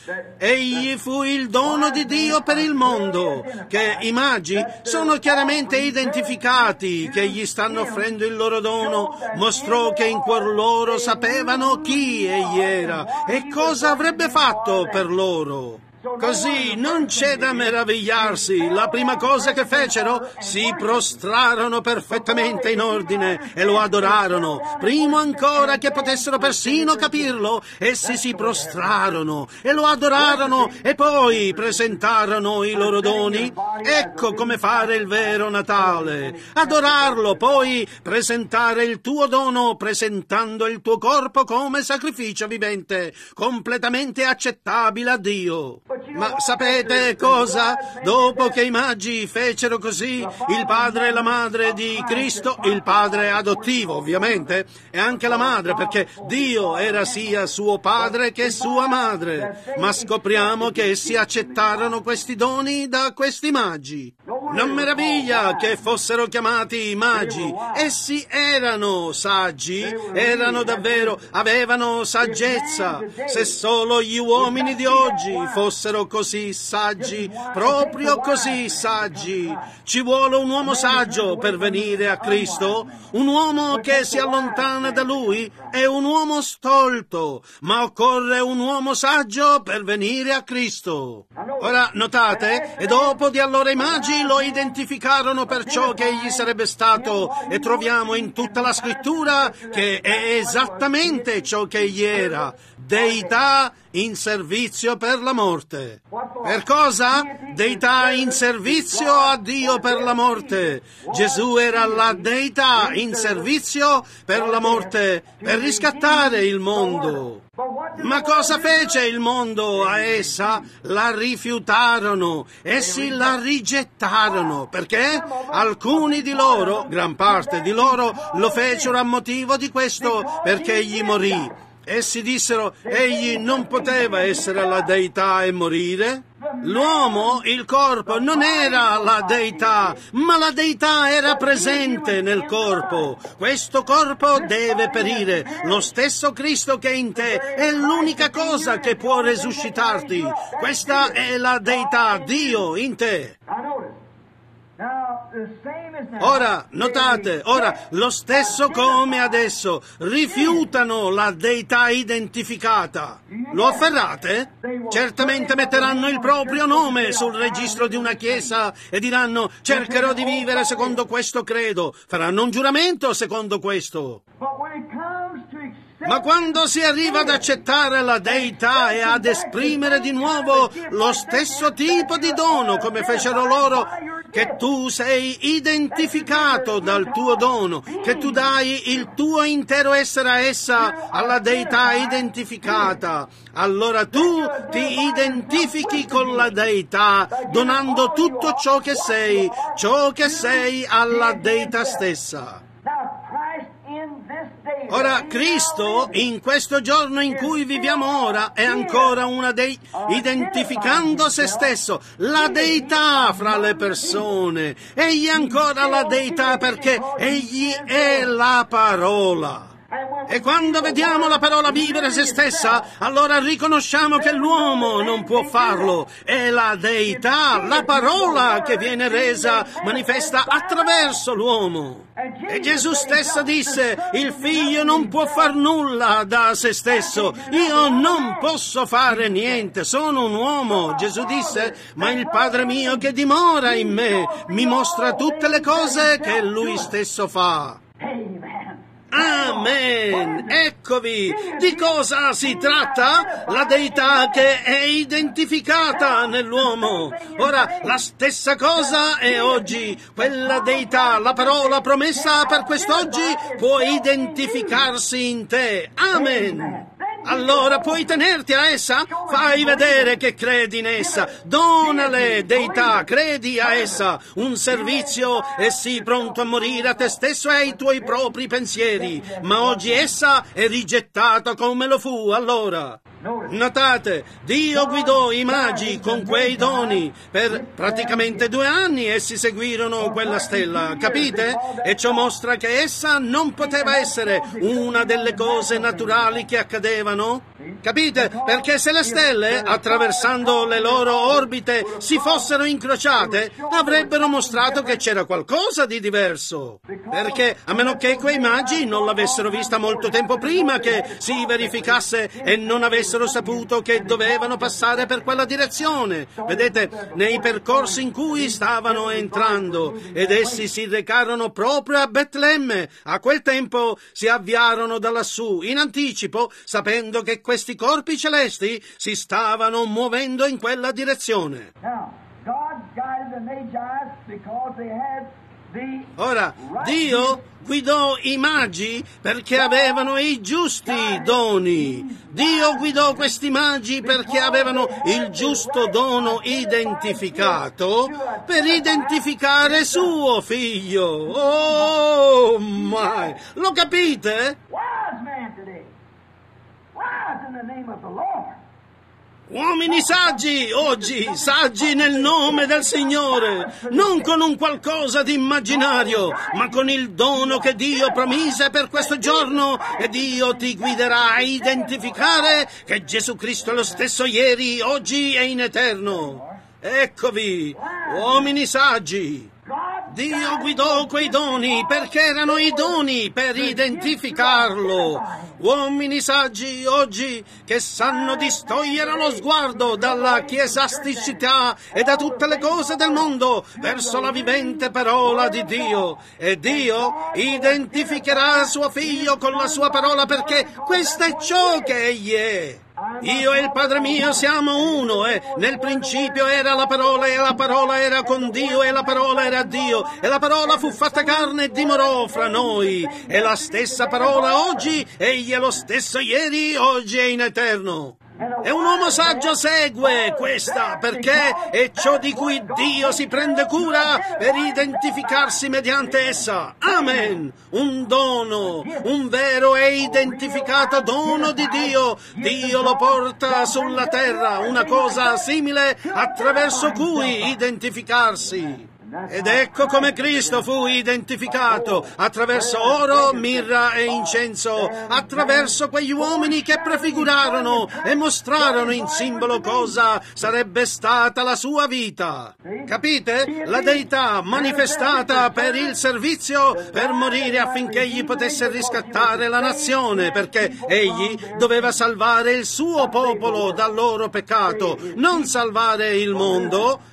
egli fu il dono di Dio per il mondo, che i magi sono chiaramente identificati, che gli stanno offrendo il loro dono, mostrò che in cuor loro sapevano chi egli era e cosa avrebbe fatto per loro. Così non c'è da meravigliarsi. La prima cosa che fecero, si prostrarono perfettamente in ordine e lo adorarono. Prima ancora che potessero persino capirlo, essi si prostrarono e lo adorarono e poi presentarono i loro doni. Ecco come fare il vero Natale. Adorarlo, poi presentare il tuo dono presentando il tuo corpo come sacrificio vivente, completamente accettabile a Dio. Ma sapete cosa? Dopo che i magi fecero così, il padre e la madre di Cristo, il padre adottivo ovviamente, e anche la madre, perché Dio era sia suo padre che sua madre, ma scopriamo che essi accettarono questi doni da questi magi. Non meraviglia che fossero chiamati magi. Essi erano saggi, erano davvero, avevano saggezza. Se solo gli uomini di oggi fossero così saggi, proprio così saggi. Ci vuole un uomo saggio per venire a Cristo, un uomo che si allontana da Lui è un uomo stolto, ma occorre un uomo saggio per venire a Cristo. Ora, notate, e dopo di allora i magi lo identificarono per ciò che egli sarebbe stato, e troviamo in tutta la scrittura che è esattamente ciò che egli era, deità in servizio per la morte. Per cosa? Deità in servizio a Dio per la morte. Gesù era la deità in servizio per la morte, per riscattare il mondo. Ma cosa fece il mondo a essa? La rifiutarono, essi la rigettarono, perché alcuni di loro, gran parte di loro, lo fecero a motivo di questo, perché egli morì. Essi dissero, egli non poteva essere la deità e morire. L'uomo, il corpo, non era la deità, ma la deità era presente nel corpo. Questo corpo deve perire. Lo stesso Cristo che è in te è l'unica cosa che può resuscitarti. Questa è la deità, Dio in te. Ora, notate, lo stesso come adesso, rifiutano la deità identificata. Lo afferrate? Certamente metteranno il proprio nome sul registro di una chiesa e diranno, cercherò di vivere secondo questo credo. Faranno un giuramento secondo questo. Ma quando si arriva ad accettare la deità e ad esprimere di nuovo lo stesso tipo di dono come fecero loro, che tu sei identificato dal tuo dono, che tu dai il tuo intero essere a essa, alla deità identificata. Allora tu ti identifichi con la deità, donando tutto ciò che sei alla deità stessa. Ora, Cristo, in questo giorno in cui viviamo ora, è ancora identificando se stesso, la deità fra le persone. Egli è ancora la deità perché egli è la parola. E quando vediamo la parola vivere se stessa, allora riconosciamo che l'uomo non può farlo. È la deità, la parola che viene resa manifesta attraverso l'uomo. E Gesù stesso disse, il figlio non può far nulla da se stesso. Io non posso fare niente, sono un uomo. Gesù disse, ma il Padre mio che dimora in me mi mostra tutte le cose che lui stesso fa. Amen! Eccovi! Di cosa si tratta? La deità che è identificata nell'uomo. Ora, la stessa cosa è oggi. Quella deità, la parola promessa per quest'oggi, può identificarsi in te. Amen! Allora puoi tenerti a essa? Fai vedere che credi in essa. Donale deità, credi a essa. Un servizio e sii pronto a morire a te stesso e ai tuoi propri pensieri. Ma oggi essa è rigettata come lo fu allora. Notate, Dio guidò i magi con quei doni. Per praticamente 2 anni essi seguirono quella stella, capite? E ciò mostra che essa non poteva essere una delle cose naturali che accadevano. Capite? Perché se le stelle, attraversando le loro orbite, si fossero incrociate, avrebbero mostrato che c'era qualcosa di diverso. Perché, a meno che quei magi non l'avessero vista molto tempo prima che si verificasse e non avessero saputo che dovevano passare per quella direzione. Vedete, nei percorsi in cui stavano entrando, ed essi si recarono proprio a Betlemme. A quel tempo si avviarono da lassù, in anticipo, sapendo che questi corpi celesti si stavano muovendo in quella direzione. Ora, Dio guidò i magi perché avevano i giusti doni. Dio guidò questi magi perché avevano il giusto dono identificato per identificare suo figlio. Oh, my! Lo capite? Uomini saggi, oggi, saggi nel nome del Signore, non con un qualcosa di immaginario, ma con il dono che Dio promise per questo giorno, e Dio ti guiderà a identificare che Gesù Cristo è lo stesso ieri, oggi e in eterno. Eccovi, uomini saggi. Dio guidò quei doni perché erano i doni per identificarlo. Uomini saggi oggi che sanno distogliere lo sguardo dalla chiesasticità e da tutte le cose del mondo verso la vivente parola di Dio. E Dio identificherà suo figlio con la sua parola perché questo è ciò che egli è. Io e il Padre mio siamo uno, e nel principio era la parola, e la parola era con Dio, e la parola era Dio, e la parola fu fatta carne e dimorò fra noi. E la stessa parola oggi, egli è lo stesso ieri, oggi e in eterno. E un uomo saggio segue questa, perché è ciò di cui Dio si prende cura per identificarsi mediante essa. Amen! Un dono, un vero e identificato dono di Dio. Dio lo porta sulla terra, una cosa simile attraverso cui identificarsi. Ed ecco come Cristo fu identificato, attraverso oro, mirra e incenso, attraverso quegli uomini che prefigurarono e mostrarono in simbolo cosa sarebbe stata la sua vita. Capite? La deità manifestata per il servizio, per morire affinché egli potesse riscattare la nazione, perché egli doveva salvare il suo popolo dal loro peccato, non salvare il mondo.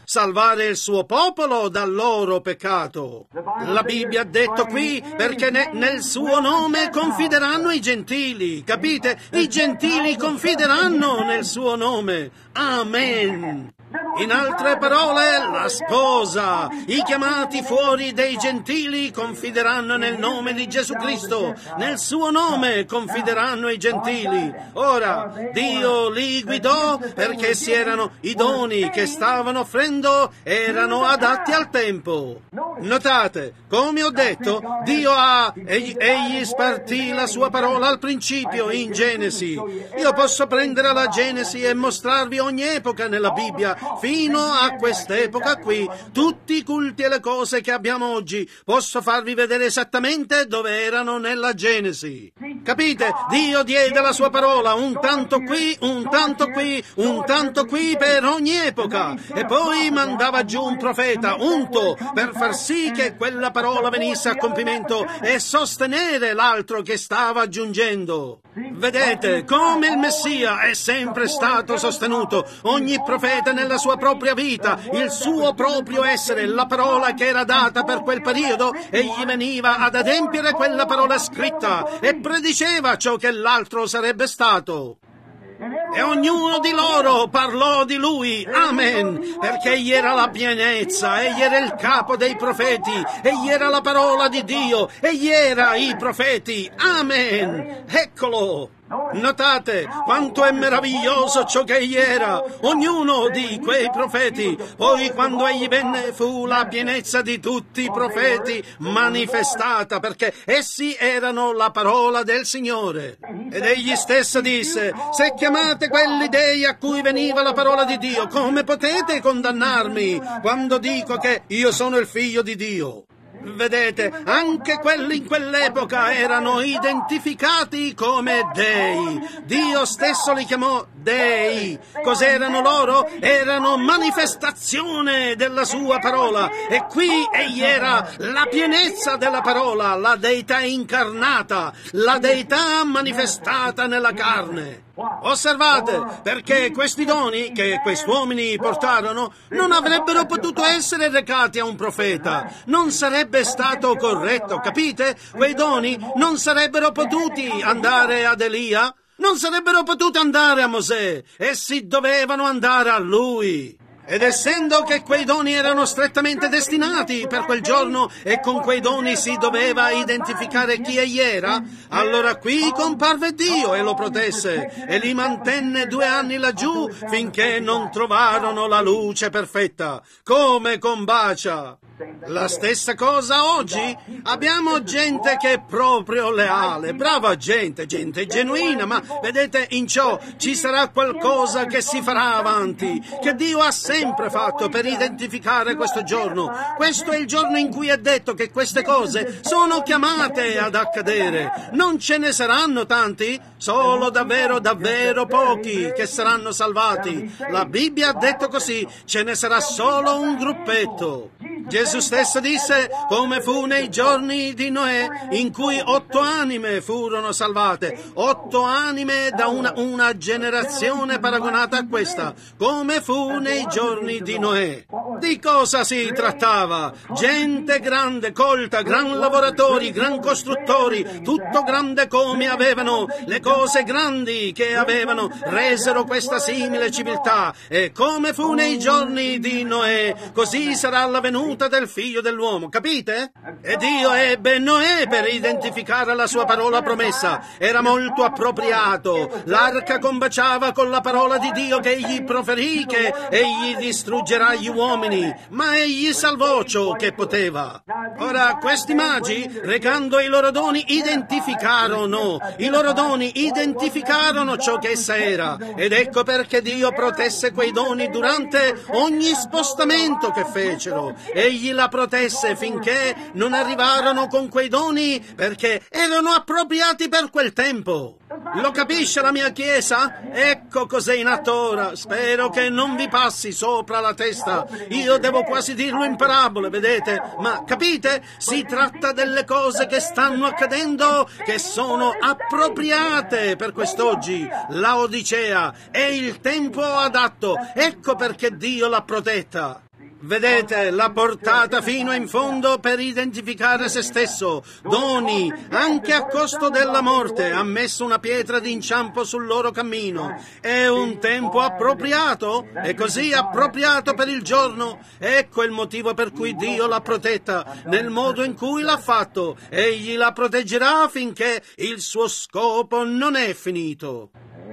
salvare il suo popolo dal loro peccato. La Bibbia ha detto qui perché nel suo nome confideranno i gentili, capite? I gentili confideranno nel suo nome. Amen. In altre parole, la sposa, i chiamati fuori dei gentili confideranno nel nome di Gesù Cristo, nel suo nome confideranno i gentili. Ora, Dio li guidò perché essi erano i doni che stavano offrendo, erano adatti al tempo. Notate, come ho detto, egli spartì la sua parola al principio in Genesi. Io posso prendere la Genesi e mostrarvi ogni epoca nella Bibbia, fino a quest'epoca qui, tutti i culti e le cose che abbiamo oggi, posso farvi vedere esattamente dove erano nella Genesi. Capite? Dio diede la sua parola, un tanto qui, un tanto qui, un tanto qui per ogni epoca, e poi mandava giù un profeta unto per far sì che quella parola venisse a compimento e sostenere l'altro che stava aggiungendo. Vedete come il Messia è sempre stato sostenuto, ogni profeta nella sua propria vita, il suo proprio essere, la parola che era data per quel periodo, egli veniva ad adempiere quella parola scritta e prediceva ciò che l'altro sarebbe stato. E ognuno di loro parlò di lui, amen, perché egli era la pienezza, egli era il capo dei profeti, egli era la parola di Dio, egli era i profeti, amen, eccolo. Notate quanto è meraviglioso ciò che egli era, ognuno di quei profeti. Poi quando egli venne fu la pienezza di tutti i profeti manifestata, perché essi erano la parola del Signore. Ed egli stesso disse: se chiamate quelli dei a cui veniva la parola di Dio, come potete condannarmi quando dico che io sono il figlio di Dio? Vedete, anche quelli in quell'epoca erano identificati come dei. Dio stesso li chiamò dei. Cos'erano loro? Erano manifestazione della sua parola. E qui egli era la pienezza della parola, la deità incarnata, la deità manifestata nella carne. Osservate, perché questi doni che questi uomini portarono non avrebbero potuto essere recati a un profeta. Non sarebbe stato corretto, capite? Quei doni non sarebbero potuti andare ad Elia, non sarebbero potuti andare a Mosè, essi dovevano andare a lui. Ed essendo che quei doni erano strettamente destinati per quel giorno e con quei doni si doveva identificare chi egli era, allora qui comparve Dio e lo protesse e li mantenne 2 anni laggiù finché non trovarono la luce perfetta. Come combacia! La stessa cosa oggi. Abbiamo gente che è proprio leale, brava gente genuina, ma vedete, in ciò ci sarà qualcosa che si farà avanti, che Dio ha sempre fatto per identificare questo giorno. Questo è il giorno in cui è detto che queste cose sono chiamate ad accadere. Non ce ne saranno tanti, solo davvero pochi che saranno salvati. La Bibbia ha detto così, ce ne sarà solo un gruppetto. Gesù stesso disse, come fu nei giorni di Noè, in cui 8 anime furono salvate, 8 anime da una generazione paragonata a questa, come fu nei giorni di Noè. Di cosa si trattava? Gente grande, colta, gran lavoratori, gran costruttori, tutto grande come avevano, le cose grandi che avevano resero questa simile civiltà, e come fu nei giorni di Noè, così sarà la venuta del figlio dell'uomo, capite? E Dio ebbe Noè per identificare la sua parola promessa, era molto appropriato, l'arca combaciava con la parola di Dio che egli proferì, che egli distruggerà gli uomini, ma egli salvò ciò che poteva. Ora, questi magi, recando i loro doni, identificarono ciò che essa era, ed ecco perché Dio protesse quei doni durante ogni spostamento che fecero. Egli la protesse finché non arrivarono con quei doni, perché erano appropriati per quel tempo. Lo capisce la mia Chiesa? Ecco cos'è in atto ora. Spero che non vi passi sopra la testa. Io devo quasi dirlo in parabole, vedete? Ma capite? Si tratta delle cose che stanno accadendo, che sono appropriate per quest'oggi. La Odicea è il tempo adatto. Ecco perché Dio l'ha protetta. Vedete, l'ha portata fino in fondo per identificare se stesso. Doni, anche a costo della morte, ha messo una pietra d'inciampo sul loro cammino. È un tempo appropriato, e così appropriato per il giorno. Ecco il motivo per cui Dio l'ha protetta, nel modo in cui l'ha fatto. Egli la proteggerà finché il suo scopo non è finito.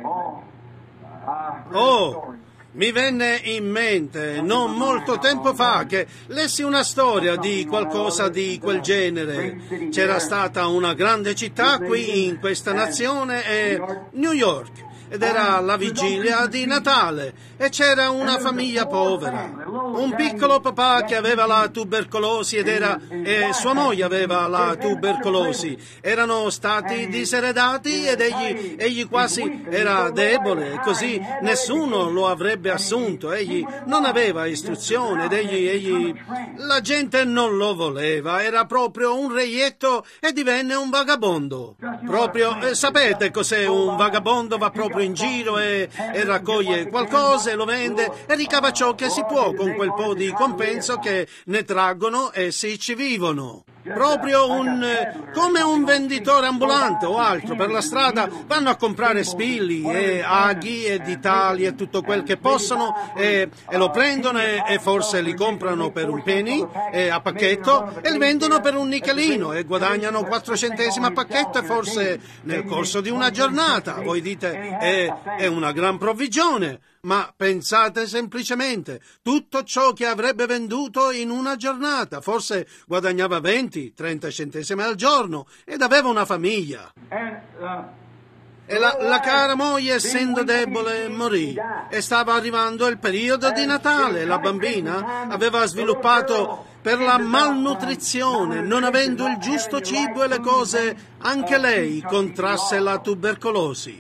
Oh, mi venne in mente non molto tempo fa che lessi una storia di qualcosa di quel genere. C'era stata una grande città qui in questa nazione, New York, ed era la vigilia di Natale e c'era una famiglia povera. Un piccolo papà che aveva la tubercolosi e sua moglie aveva la tubercolosi. Erano stati diseredati ed egli quasi era debole, così nessuno lo avrebbe assunto. Egli non aveva istruzione ed la gente non lo voleva. Era proprio un reietto e divenne un vagabondo. Proprio, sapete cos'è un vagabondo? Va proprio in giro e raccoglie qualcosa e lo vende e ricava ciò che si può con quel po' di compenso che ne traggono essi ci vivono. Proprio come un venditore ambulante o altro per la strada. Vanno a comprare spilli e aghi e ditali e tutto quel che possono e lo prendono e forse li comprano per un penny a pacchetto e li vendono per un nichelino e guadagnano 4 centesimi a pacchetto e forse nel corso di una giornata. Voi dite è una gran provvigione. Ma pensate semplicemente, tutto ciò che avrebbe venduto in una giornata, forse guadagnava 20-30 centesimi al giorno ed aveva una famiglia. E la cara moglie, essendo debole, morì. E stava arrivando il periodo di Natale. La bambina aveva sviluppato per la malnutrizione, non avendo il giusto cibo e le cose, anche lei contrasse la tubercolosi.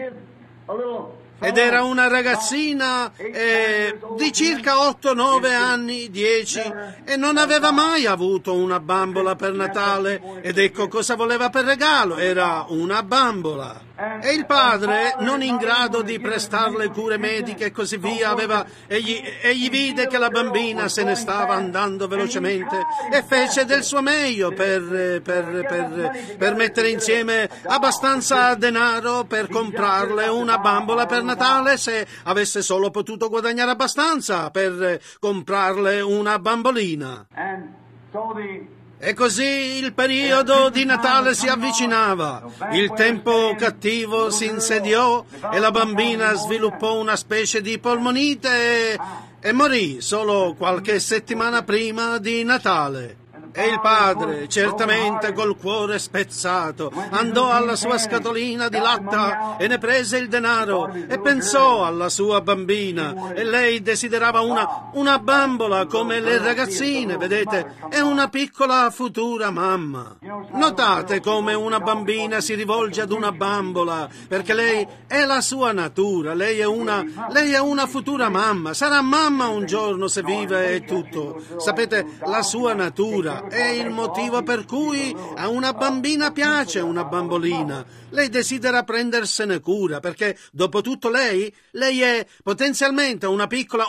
Ed era una ragazzina di circa 8-9 anni, 10, e non aveva mai avuto una bambola per Natale. Ed ecco cosa voleva per regalo, era una bambola. E il padre, non in grado di prestarle cure mediche e così via, egli vide che la bambina se ne stava andando velocemente e fece del suo meglio per mettere insieme abbastanza denaro per comprarle una bambola per Natale, se avesse solo potuto guadagnare abbastanza per comprarle una bambolina. E così il periodo di Natale si avvicinava, il tempo cattivo si insediò e la bambina sviluppò una specie di polmonite e morì solo qualche settimana prima di Natale. E il padre, certamente col cuore spezzato, andò alla sua scatolina di latta e ne prese il denaro e pensò alla sua bambina. E lei desiderava una bambola come le ragazzine, vedete, è una piccola futura mamma. Notate come una bambina si rivolge ad una bambola, perché lei è la sua natura, lei è una futura mamma, sarà mamma un giorno se vive e tutto. Sapete, la sua natura è il motivo per cui a una bambina piace una bambolina. Lei desidera prendersene cura, perché dopo tutto lei è potenzialmente una piccola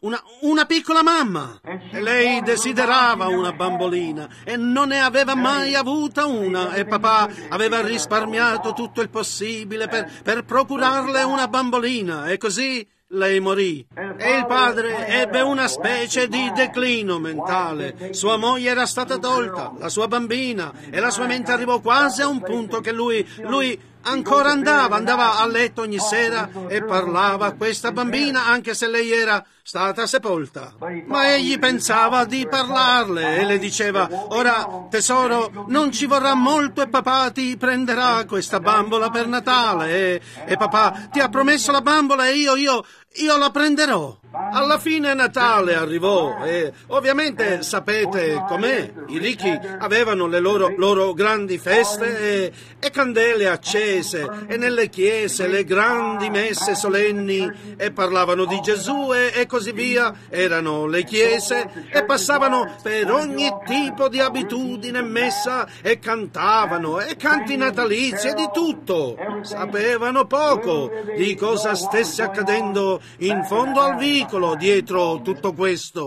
mamma. E lei desiderava una bambolina e non ne aveva mai avuta una, e papà aveva risparmiato tutto il possibile per procurarle una bambolina, e così lei morì. E il padre ebbe una specie di declino mentale. Sua moglie era stata tolta, la sua bambina, e la sua mente arrivò quasi a un punto che lui ancora andava a letto ogni sera e parlava a questa bambina anche se lei era stata sepolta. Ma egli pensava di parlarle e le diceva: ora tesoro, non ci vorrà molto e papà ti prenderà questa bambola per Natale e papà ti ha promesso la bambola e io la prenderò. Alla fine Natale arrivò e ovviamente sapete com'è, i ricchi avevano le loro grandi feste e candele accese e nelle chiese le grandi messe solenni e parlavano di Gesù e così via. Erano le chiese e passavano per ogni tipo di abitudine messa e cantavano e canti natalizi e di tutto. Sapevano poco di cosa stesse accadendo in fondo al vicolo dietro tutto questo.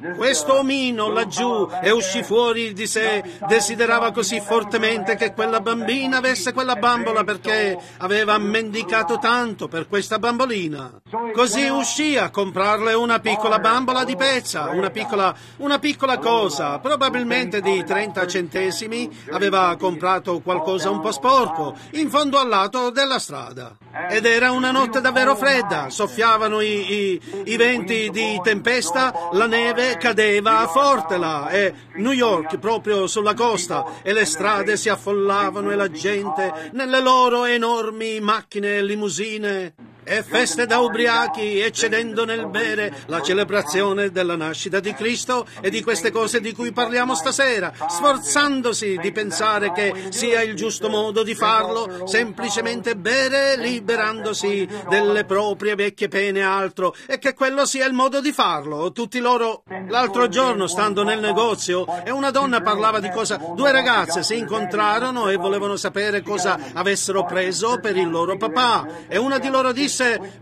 Questo omino laggiù e uscì fuori di sé, desiderava così fortemente che quella bambina avesse quella bambola perché aveva mendicato tanto per questa bambolina. Così uscì a comprarle una piccola bambola di pezza, una piccola cosa, probabilmente di 30 centesimi, aveva comprato qualcosa un po' sporco, in fondo al lato della strada. Ed era una notte davvero fredda, soffiavano i venti di tempesta, la neve cadeva forte là, e New York proprio sulla costa, e le strade si affollavano e la gente nelle loro enormi macchine e limusine, e feste da ubriachi, eccedendo nel bere la celebrazione della nascita di Cristo e di queste cose di cui parliamo stasera, sforzandosi di pensare che sia il giusto modo di farlo, semplicemente bere liberandosi delle proprie vecchie pene e altro, e che quello sia il modo di farlo. Tutti loro, l'altro giorno stando nel negozio, e una donna parlava di cosa, due ragazze si incontrarono e volevano sapere cosa avessero preso per il loro papà, e una di loro disse: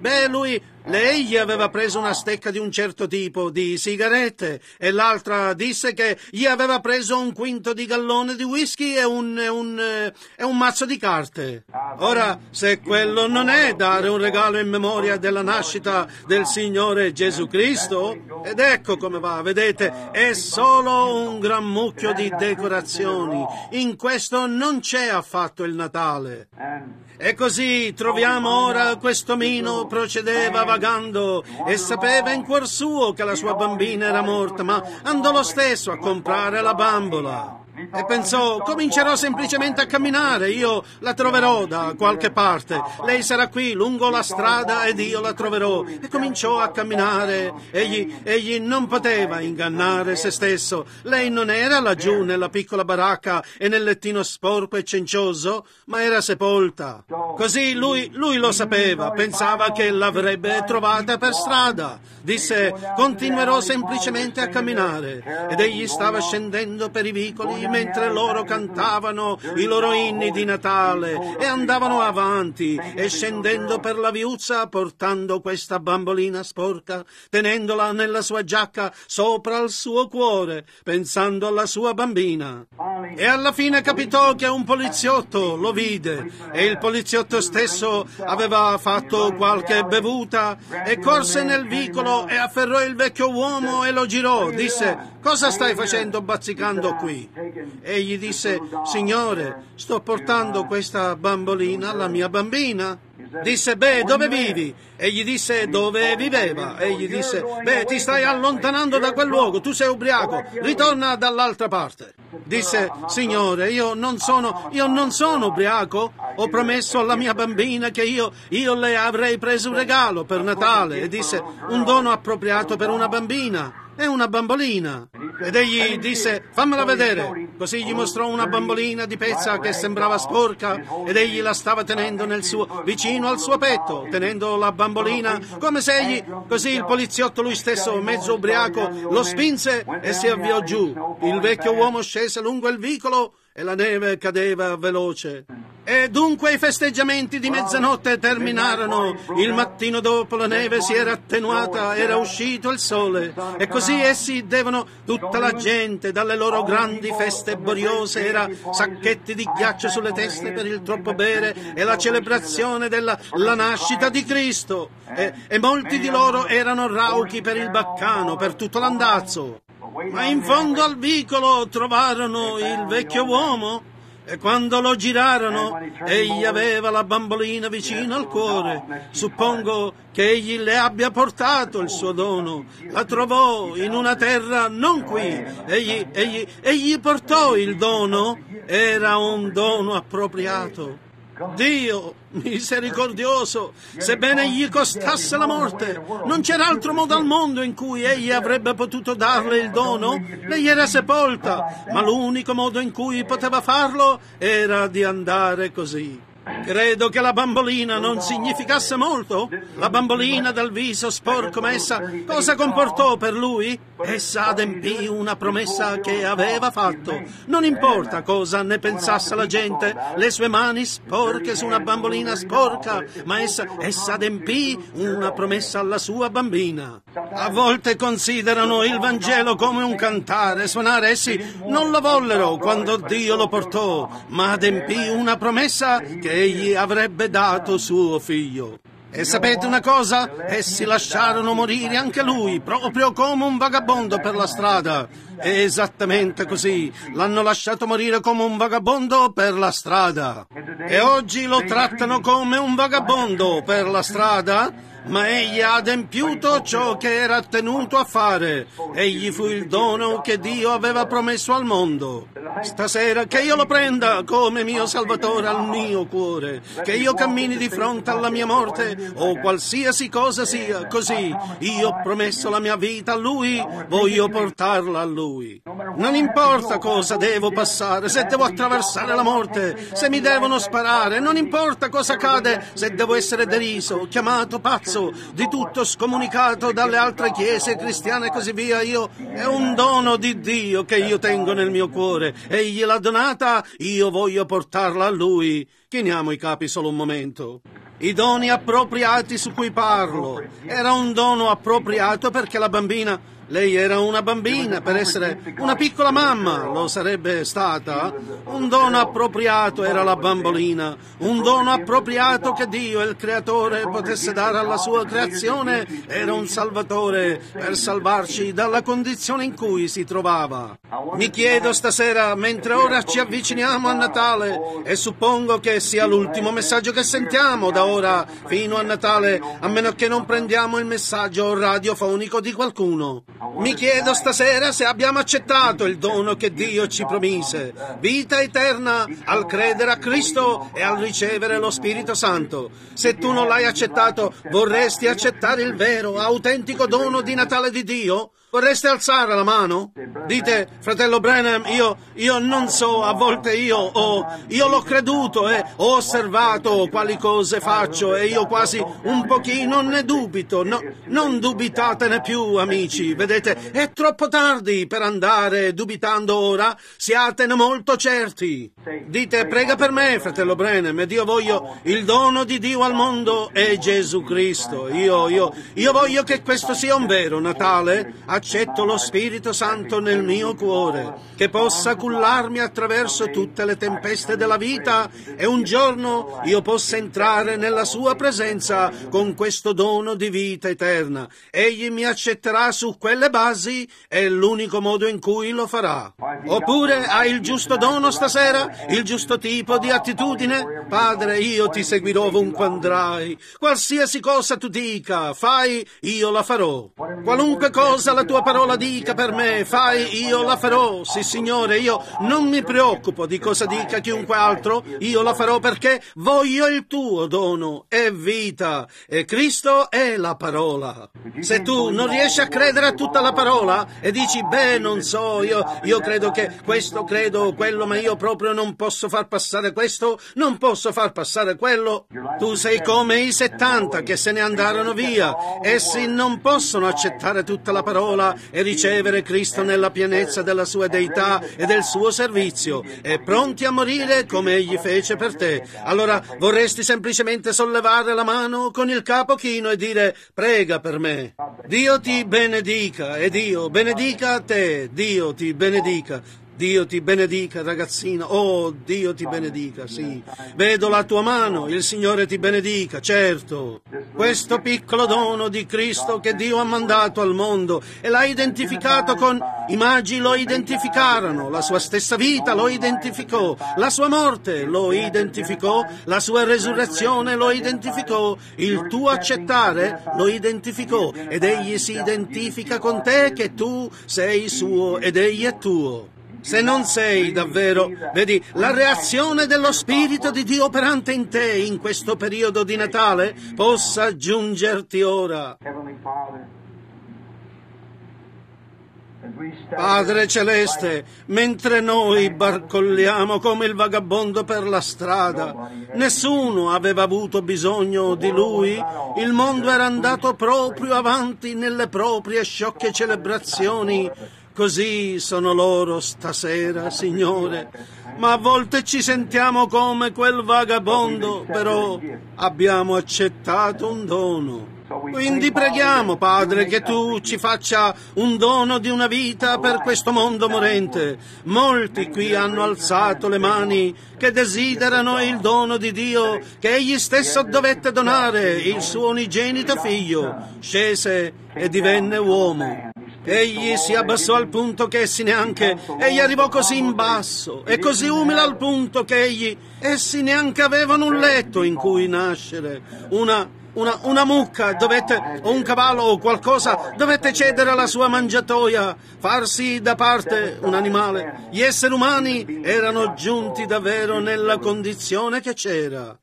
lei gli aveva preso una stecca di un certo tipo di sigarette, e l'altra disse che gli aveva preso un quinto di gallone di whisky e un mazzo di carte. Ora, se quello non è dare un regalo in memoria della nascita del Signore Gesù Cristo, ed ecco come va, vedete, è solo un gran mucchio di decorazioni. In questo non c'è affatto il Natale. E così troviamo ora questo omino procedeva vagando e sapeva in cuor suo che la sua bambina era morta, ma andò lo stesso a comprare la bambola. E pensò: comincerò semplicemente a camminare, io la troverò da qualche parte, lei sarà qui lungo la strada ed io la troverò. E cominciò a camminare. Egli non poteva ingannare se stesso. Lei non era laggiù nella piccola baracca e nel lettino sporco e cencioso, ma era sepolta. Così lui lo sapeva, pensava che l'avrebbe trovata per strada. Disse: continuerò semplicemente a camminare. Ed egli stava scendendo per i vicoli mentre loro cantavano i loro inni di Natale e andavano avanti e scendendo per la viuzza portando questa bambolina sporca, tenendola nella sua giacca sopra il suo cuore, pensando alla sua bambina. E alla fine capitò che un poliziotto lo vide, e il poliziotto stesso aveva fatto qualche bevuta e corse nel vicolo e afferrò il vecchio uomo e lo girò. Disse: cosa stai facendo bazzicando qui? Egli disse: signore, sto portando questa bambolina alla mia bambina. Disse: dove vivi? Egli disse: dove viveva? Egli disse: ti stai allontanando da quel luogo, tu sei ubriaco, ritorna dall'altra parte. Disse: signore, io non sono ubriaco, ho promesso alla mia bambina che io le avrei preso un regalo per Natale. E disse: un dono appropriato per una bambina. È una bambolina. Ed egli disse: fammela vedere. Così gli mostrò una bambolina di pezza che sembrava sporca, ed egli la stava tenendo vicino al suo petto, tenendo la bambolina come se egli, così il poliziotto, lui stesso mezzo ubriaco, lo spinse e si avviò giù. Il vecchio uomo scese lungo il vicolo e la neve cadeva veloce. E dunque i festeggiamenti di mezzanotte terminarono. Il mattino dopo la neve si era attenuata, era uscito il sole, e così essi tutta la gente, dalle loro grandi feste boriose, era sacchetti di ghiaccio sulle teste per il troppo bere e la celebrazione della nascita di Cristo, e molti di loro erano rauchi per il baccano, per tutto l'andazzo. Ma in fondo al vicolo trovarono il vecchio uomo, e quando lo girarono egli aveva la bambolina vicino al cuore. Suppongo che egli le abbia portato il suo dono. La trovò in una terra non qui. Egli portò il dono. Era un dono appropriato. Dio misericordioso, sebbene gli costasse la morte, non c'era altro modo al mondo in cui egli avrebbe potuto darle il dono. Lei era sepolta, ma l'unico modo in cui poteva farlo era di andare così. Credo che la bambolina non significasse molto. La bambolina dal viso sporco messa, cosa comportò per lui? Essa adempì una promessa che aveva fatto. Non importa cosa ne pensasse la gente, le sue mani sporche su una bambolina sporca, ma essa adempì una promessa alla sua bambina. A volte considerano il Vangelo come un cantare, suonare. Essi non lo vollero quando Dio lo portò, ma adempì una promessa che egli avrebbe dato suo figlio. E sapete una cosa? Essi lasciarono morire anche lui, proprio come un vagabondo per la strada. È esattamente così. L'hanno lasciato morire come un vagabondo per la strada. E oggi lo trattano come un vagabondo per la strada, ma egli ha adempiuto ciò che era tenuto a fare. Egli fu il dono che Dio aveva promesso al mondo. Stasera che io lo prenda come mio Salvatore al mio cuore, che io cammini di fronte alla mia morte o qualsiasi cosa sia, così io ho promesso la mia vita a Lui, voglio portarla a Lui. Non importa cosa devo passare, se devo attraversare la morte, se mi devono sparare, non importa cosa accade, se devo essere deriso, chiamato pazzo, di tutto scomunicato dalle altre chiese cristiane e così via, è un dono di Dio che io tengo nel mio cuore. Egli l'ha donata, io voglio portarla a Lui. Chiniamo i capi solo un momento. I doni appropriati su cui parlo. Era un dono appropriato perché la bambina... Lei era una bambina, per essere una piccola mamma lo sarebbe stata. Un dono appropriato era la bambolina, un dono appropriato che Dio, il Creatore, potesse dare alla sua creazione. Era un Salvatore per salvarci dalla condizione in cui si trovava. Mi chiedo stasera, mentre ora ci avviciniamo a Natale, e suppongo che sia l'ultimo messaggio che sentiamo da ora fino a Natale, a meno che non prendiamo il messaggio radiofonico di qualcuno. Mi chiedo stasera se abbiamo accettato il dono che Dio ci promise, vita eterna al credere a Cristo e al ricevere lo Spirito Santo. Se tu non l'hai accettato, vorresti accettare il vero, autentico dono di Natale di Dio? Vorreste alzare la mano? Dite, fratello Branham, io non so, a volte io l'ho creduto e ho osservato quali cose faccio e io quasi un pochino ne dubito. No, non dubitatene più, amici, vedete, è troppo tardi per andare dubitando ora, siatene molto certi. Dite, prega per me, fratello Branham, ed io voglio il dono di Dio al mondo è Gesù Cristo. Io voglio che questo sia un vero Natale. Accetto lo Spirito Santo nel mio cuore, che possa cullarmi attraverso tutte le tempeste della vita e un giorno io possa entrare nella sua presenza con questo dono di vita eterna. Egli mi accetterà su quelle basi, è l'unico modo in cui lo farà. Oppure hai il giusto dono stasera? Il giusto tipo di attitudine? Padre, io ti seguirò ovunque andrai. Qualsiasi cosa tu dica, fai, io la farò. Qualunque cosa la tua parola dica per me, fai, io la farò. Sì, Signore, io non mi preoccupo di cosa dica chiunque altro, io la farò perché voglio il tuo dono, è vita, e Cristo è la parola. Se tu non riesci a credere a tutta la parola e dici, beh, non so, io credo che questo, credo quello, ma io proprio non posso far passare questo, non posso far passare quello, tu sei come i 70 che se ne andarono via. Essi non possono accettare tutta la parola e ricevere Cristo nella pienezza della sua deità e del suo servizio, e pronti a morire come egli fece per te. Allora vorresti semplicemente sollevare la mano con il capo chino e dire, prega per me. Dio ti benedica, e Dio benedica te. Dio ti benedica. Dio ti benedica, ragazzina. Oh, Dio ti benedica, sì. Vedo la tua mano, il Signore ti benedica, certo. Questo piccolo dono di Cristo che Dio ha mandato al mondo e l'ha identificato con... I magi lo identificarono, la sua stessa vita lo identificò, la sua morte lo identificò, la sua resurrezione lo identificò, il tuo accettare lo identificò, ed egli si identifica con te che tu sei suo ed egli è tuo. Se non sei davvero, vedi, la reazione dello Spirito di Dio operante in te in questo periodo di Natale possa giungerti ora. Padre Celeste, mentre noi barcolliamo come il vagabondo per la strada, nessuno aveva avuto bisogno di Lui, il mondo era andato proprio avanti nelle proprie sciocche celebrazioni. Così sono loro stasera, Signore, ma a volte ci sentiamo come quel vagabondo, però abbiamo accettato un dono. Quindi preghiamo, Padre, che Tu ci faccia un dono di una vita per questo mondo morente. Molti qui hanno alzato le mani che desiderano il dono di Dio che Egli stesso dovette donare, il Suo unigenito Figlio, scese e divenne uomo. Egli si abbassò al punto che egli arrivò così in basso e così umile al punto che essi neanche avevano un letto in cui nascere. Una mucca o un cavallo o qualcosa dovette cedere alla sua mangiatoia, farsi da parte un animale. Gli esseri umani erano giunti davvero nella condizione che c'era.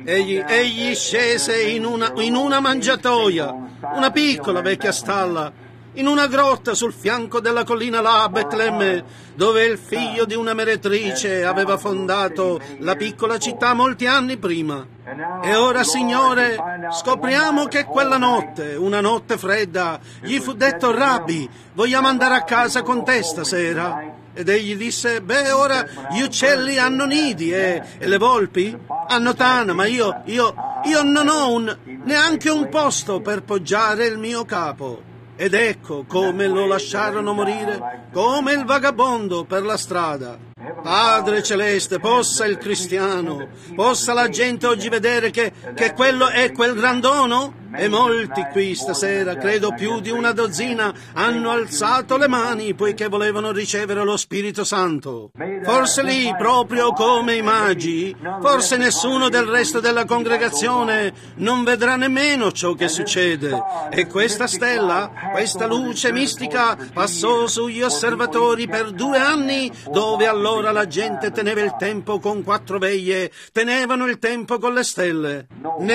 Egli scese in una mangiatoia, una piccola vecchia stalla, in una grotta sul fianco della collina là a Betlemme, dove il figlio di una meretrice aveva fondato la piccola città molti anni prima. E ora, Signore, scopriamo che quella notte, una notte fredda, gli fu detto: Rabbi, vogliamo andare a casa con te stasera? Ed egli disse: ora gli uccelli hanno nidi e le volpi hanno tana, ma io non ho neanche un posto per poggiare il mio capo. Ed ecco come lo lasciarono morire, come il vagabondo per la strada. Padre Celeste, possa il cristiano, possa la gente oggi vedere che quello è quel gran dono? E molti qui stasera, credo più di una dozzina, hanno alzato le mani poiché volevano ricevere lo Spirito Santo. Forse lì, proprio come i magi, forse nessuno del resto della congregazione non vedrà nemmeno ciò che succede. E questa stella, questa luce mistica, passò sugli osservatori per 2 anni, dove allora la gente teneva il tempo con 4 veglie, tenevano il tempo con le stelle.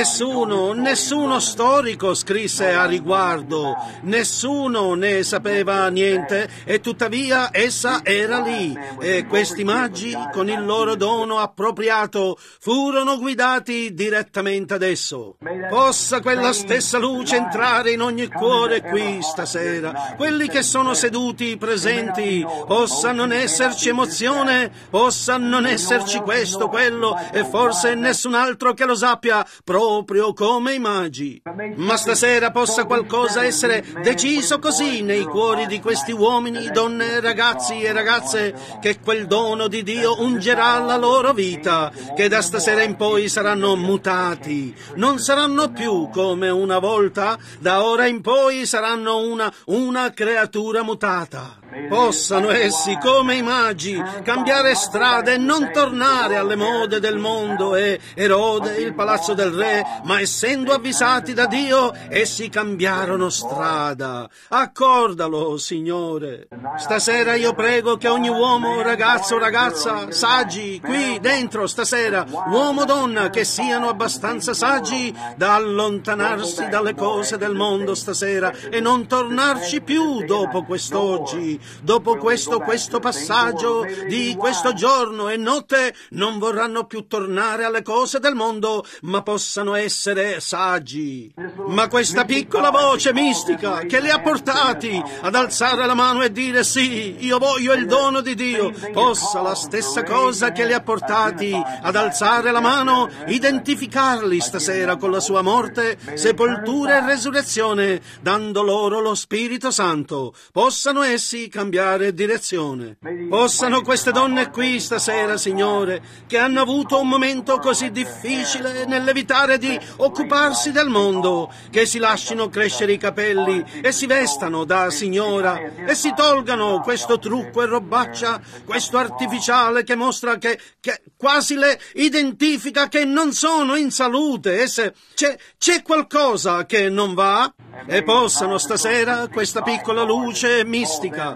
Nessuno storico scrisse a riguardo, nessuno ne sapeva niente, e tuttavia essa era lì, e questi magi, con il loro dono appropriato, furono guidati direttamente ad esso. Possa quella stessa luce entrare in ogni cuore qui stasera. Quelli che sono seduti presenti, possa non esserci emozione, possa non esserci questo, quello e forse nessun altro che lo sappia, proprio come i magi. Ma stasera possa qualcosa essere deciso così nei cuori di questi uomini, donne, ragazzi e ragazze, che quel dono di Dio ungerà la loro vita, che da stasera in poi saranno mutati, non saranno più come una volta, da ora in poi saranno una creatura mutata. Possano essi, come i magi, cambiare strada e non tornare alle mode del mondo e Erode, il palazzo del re, ma essendo avvisati da Dio, essi cambiarono strada. Accordalo, Signore. Stasera io prego che ogni uomo, ragazzo o ragazza, saggi, qui dentro stasera, uomo o donna, che siano abbastanza saggi da allontanarsi dalle cose del mondo stasera e non tornarci più dopo quest'oggi. Dopo questo passaggio di questo giorno e notte, non vorranno più tornare alle cose del mondo, ma possano essere saggi. Ma questa piccola voce mistica che li ha portati ad alzare la mano e dire: sì, io voglio il dono di Dio, possa la stessa cosa che li ha portati ad alzare la mano identificarli stasera con la sua morte, sepoltura e resurrezione, dando loro lo Spirito Santo. Possano essi cambiare direzione. Possano queste donne qui stasera, Signore, che hanno avuto un momento così difficile nell'evitare di occuparsi del mondo, che si lascino crescere i capelli e si vestano da signora e si tolgano questo trucco e robaccia, questo artificiale che mostra che quasi le identifica che non sono in salute, e se c'è qualcosa che non va, e possano stasera questa piccola luce mistica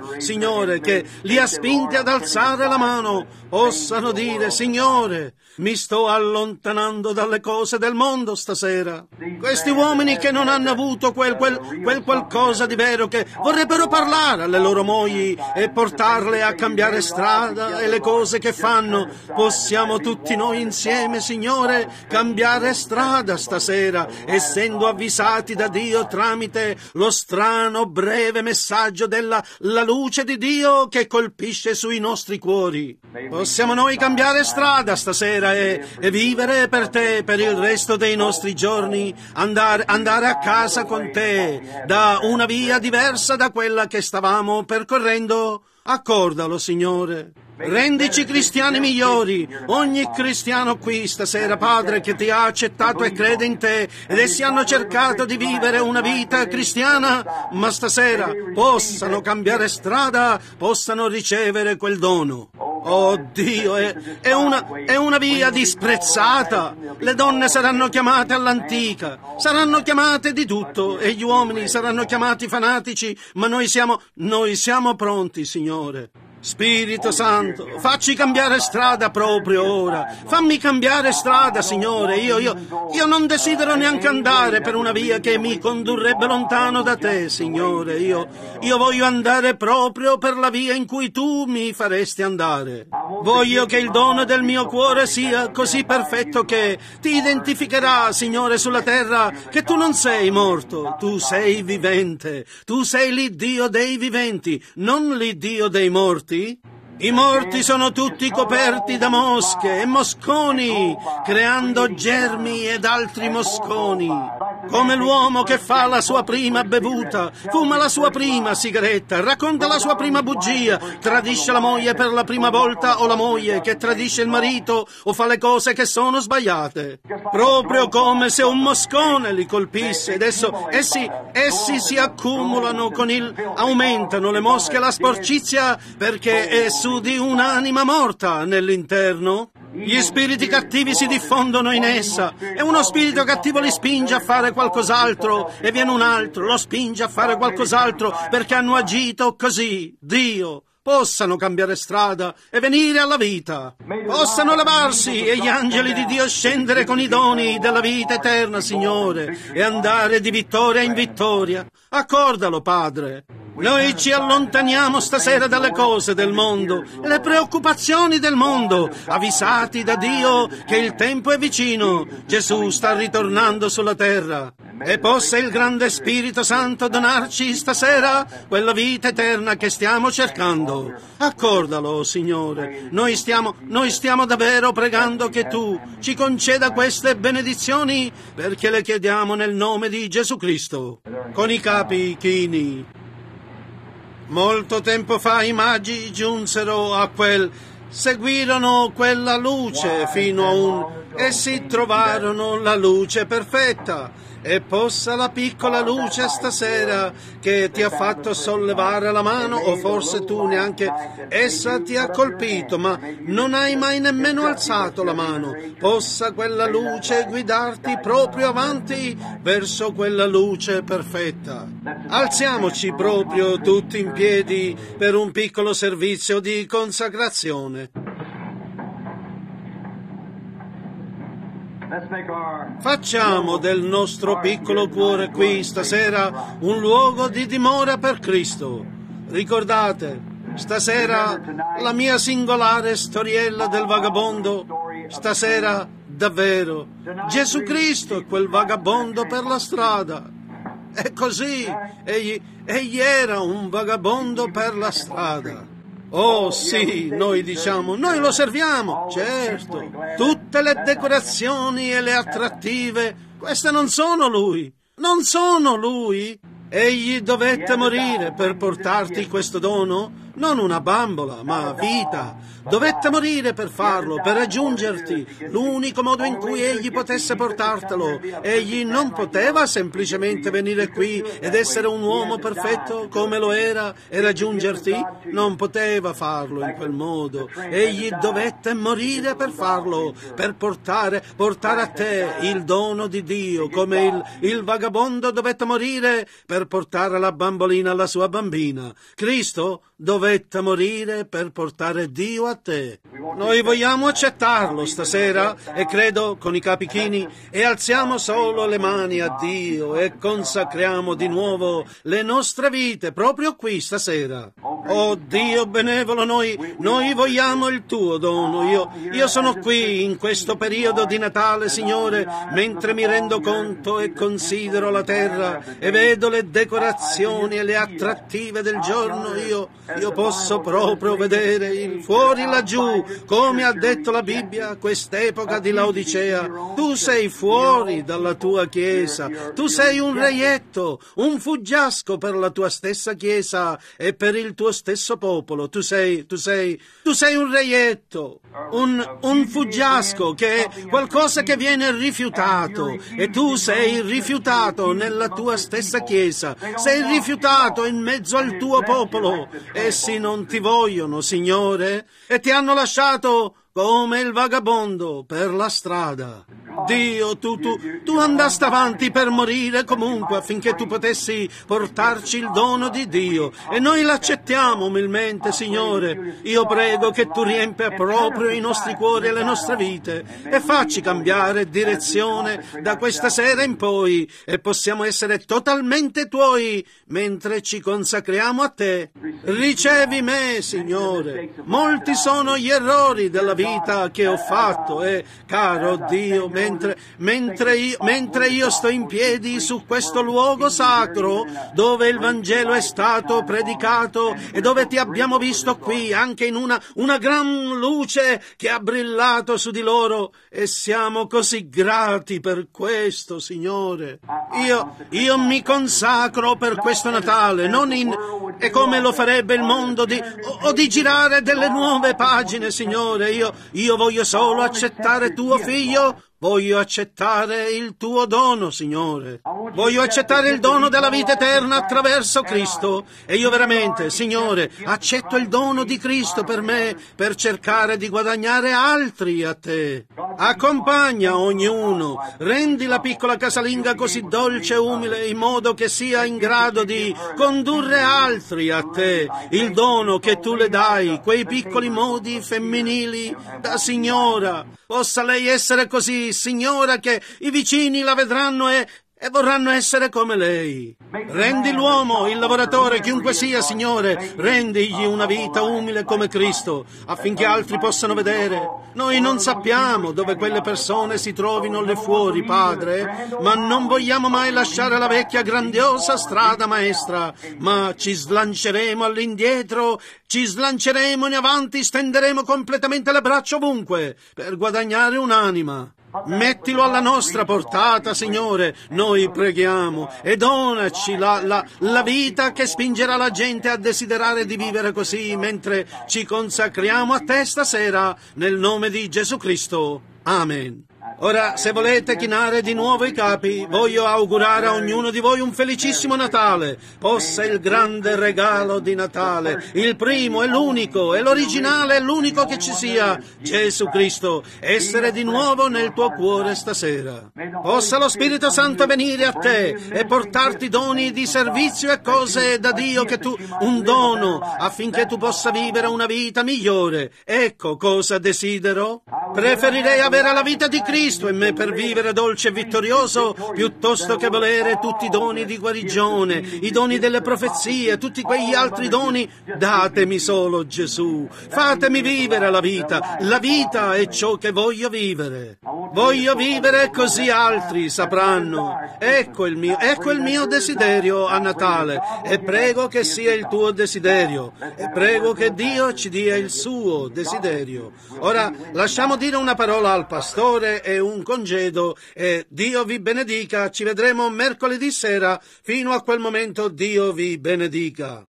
Signore, che li ha spinti ad alzare la mano, possano dire: Signore, mi sto allontanando dalle cose del mondo stasera. Questi uomini che non hanno avuto quel qualcosa di vero, che vorrebbero parlare alle loro mogli e portarle a cambiare strada e le cose che fanno, possiamo tutti noi insieme, Signore, cambiare strada stasera, essendo avvisati da Dio tramite lo strano breve messaggio della la luce di Dio che colpisce sui nostri cuori. Possiamo noi cambiare strada stasera e vivere per Te per il resto dei nostri giorni, andare a casa con Te da una via diversa da quella che stavamo percorrendo. Accordalo, Signore. Rendici cristiani migliori, ogni cristiano qui stasera, Padre, che Ti ha accettato e crede in Te, ed essi hanno cercato di vivere una vita cristiana, ma stasera possano cambiare strada, possano ricevere quel dono. Oh Dio, è una via disprezzata. Le donne saranno chiamate all'antica, saranno chiamate di tutto, e gli uomini saranno chiamati fanatici, ma noi siamo pronti, Signore. Spirito Santo, facci cambiare strada proprio ora. Fammi cambiare strada, Signore. Io non desidero neanche andare per una via che mi condurrebbe lontano da Te, Signore. Io voglio andare proprio per la via in cui Tu mi faresti andare. Voglio che il dono del mio cuore sia così perfetto che Ti identificherà, Signore, sulla terra, che Tu non sei morto, Tu sei vivente. Tu sei l'Iddio dei viventi, non l'Iddio dei morti. I morti sono tutti coperti da mosche e mosconi, creando germi ed altri mosconi. Come l'uomo che fa la sua prima bevuta, fuma la sua prima sigaretta, racconta la sua prima bugia, tradisce la moglie per la prima volta, o la moglie che tradisce il marito o fa le cose che sono sbagliate. Proprio come se un moscone li colpisse, ed essi si accumulano aumentano le mosche e la sporcizia, perché è su di un'anima morta nell'interno. Gli spiriti cattivi si diffondono in essa, e uno spirito cattivo li spinge a fare qualcos'altro, e viene un altro, lo spinge a fare qualcos'altro, perché hanno agito così. Dio, possano cambiare strada e venire alla vita, possano levarsi e gli angeli di Dio scendere con i doni della vita eterna, Signore, e andare di vittoria in vittoria. Accordalo, Padre. Noi ci allontaniamo stasera dalle cose del mondo, le preoccupazioni del mondo, avvisati da Dio che il tempo è vicino, Gesù sta ritornando sulla terra. E possa il grande Spirito Santo donarci stasera quella vita eterna che stiamo cercando. Accordalo, Signore. Noi stiamo davvero pregando che Tu ci conceda queste benedizioni, perché le chiediamo nel nome di Gesù Cristo. Con i capi chini. Molto tempo fa i magi giunsero seguirono quella luce fino essi trovarono la luce perfetta. E possa la piccola luce stasera che ti ha fatto sollevare la mano, o forse tu neanche essa ti ha colpito, ma non hai mai nemmeno alzato la mano, possa quella luce guidarti proprio avanti verso quella luce perfetta. Alziamoci proprio tutti in piedi per un piccolo servizio di consacrazione. Facciamo del nostro piccolo cuore qui stasera un luogo di dimora per Cristo. Ricordate, stasera la mia singolare storiella del vagabondo, stasera davvero Gesù Cristo è quel vagabondo per la strada. È così, egli era un vagabondo per la strada. Oh sì, noi diciamo, noi lo serviamo, certo. Tutte le decorazioni e le attrattive, queste non sono lui. Egli dovette morire per portarti questo dono, non una bambola, ma vita. Dovette morire per farlo, per raggiungerti, l'unico modo in cui egli potesse portartelo. Egli non poteva semplicemente venire qui ed essere un uomo perfetto come lo era e raggiungerti. Non poteva farlo in quel modo. Egli dovette morire per farlo, per portare a te il dono di Dio, come il vagabondo dovette morire per portare la bambolina alla sua bambina. Cristo dovette morire per portare Dio a te. Noi vogliamo accettarlo stasera, e credo con i capi chini, e alziamo solo le mani a Dio e consacriamo di nuovo le nostre vite proprio qui stasera. Oh Dio benevolo, noi vogliamo il tuo dono. Io sono qui in questo periodo di Natale, Signore, mentre mi rendo conto e considero la terra e vedo le decorazioni e le attrattive del giorno. Io posso proprio vedere il fuori laggiù, come ha detto la Bibbia, quest'epoca di Laodicea. Tu sei fuori dalla tua Chiesa, tu sei un reietto, un fuggiasco per la tua stessa Chiesa e per il tuo stesso popolo. Tu sei un reietto, un fuggiasco, che è qualcosa che viene rifiutato, e tu sei rifiutato nella tua stessa Chiesa, sei rifiutato in mezzo al tuo popolo. Essi non ti vogliono, Signore, e ti hanno lasciato come il vagabondo per la strada. Dio, tu andasti avanti per morire comunque affinché tu potessi portarci il dono di Dio, e noi l'accettiamo umilmente, Signore. Io prego che tu riempia proprio i nostri cuori e le nostre vite e facci cambiare direzione da questa sera in poi, e possiamo essere totalmente tuoi mentre ci consacriamo a te. Ricevi me, Signore. Molti sono gli errori della vita che ho fatto, e caro Dio, mentre io sto in piedi su questo luogo sacro dove il Vangelo è stato predicato e dove ti abbiamo visto qui anche in una gran luce che ha brillato su di loro, e siamo così grati per questo, Signore. Io mi consacro per questo Natale, è come lo farebbe il mondo di girare delle nuove pagine, Signore. Io voglio solo accettare tuo Figlio. Voglio accettare il tuo dono, Signore. Voglio accettare il dono della vita eterna attraverso Cristo. E io veramente, Signore, accetto il dono di Cristo per me, per cercare di guadagnare altri a te. Accompagna ognuno. Rendi la piccola casalinga così dolce e umile, in modo che sia in grado di condurre altri a te. Il dono che tu le dai, quei piccoli modi femminili da signora. Possa lei essere così, Signora, che i vicini la vedranno e vorranno essere come lei. Rendi l'uomo, il lavoratore, chiunque sia, Signore, rendigli una vita umile come Cristo, affinché altri possano vedere. Noi non sappiamo dove quelle persone si trovino là fuori, Padre, ma non vogliamo mai lasciare la vecchia grandiosa strada maestra, ma ci slanceremo all'indietro, ci slanceremo in avanti, stenderemo completamente le braccia ovunque per guadagnare un'anima. Mettilo alla nostra portata, Signore, noi preghiamo, e donaci la vita che spingerà la gente a desiderare di vivere così mentre ci consacriamo a te stasera, nel nome di Gesù Cristo. Amen. Ora, se volete chinare di nuovo i capi, voglio augurare a ognuno di voi un felicissimo Natale. Possa il grande regalo di Natale, il primo e l'unico, e l'originale e l'unico che ci sia, Gesù Cristo, essere di nuovo nel tuo cuore stasera. Possa lo Spirito Santo venire a te e portarti doni di servizio e cose da Dio un dono, affinché tu possa vivere una vita migliore. Ecco cosa desidero. Preferirei avere la vita di Cristo in me per vivere dolce e vittorioso, piuttosto che volere tutti i doni di guarigione, i doni delle profezie, tutti quegli altri doni. Datemi solo Gesù, fatemi vivere la vita. La vita è ciò che voglio vivere. Voglio vivere così altri sapranno. Ecco il mio desiderio a Natale, e prego che sia il tuo desiderio, e prego che Dio ci dia il suo desiderio. Ora lasciamo dire una parola al pastore e un congedo, e Dio vi benedica. Ci vedremo mercoledì sera. Fino a quel momento Dio vi benedica.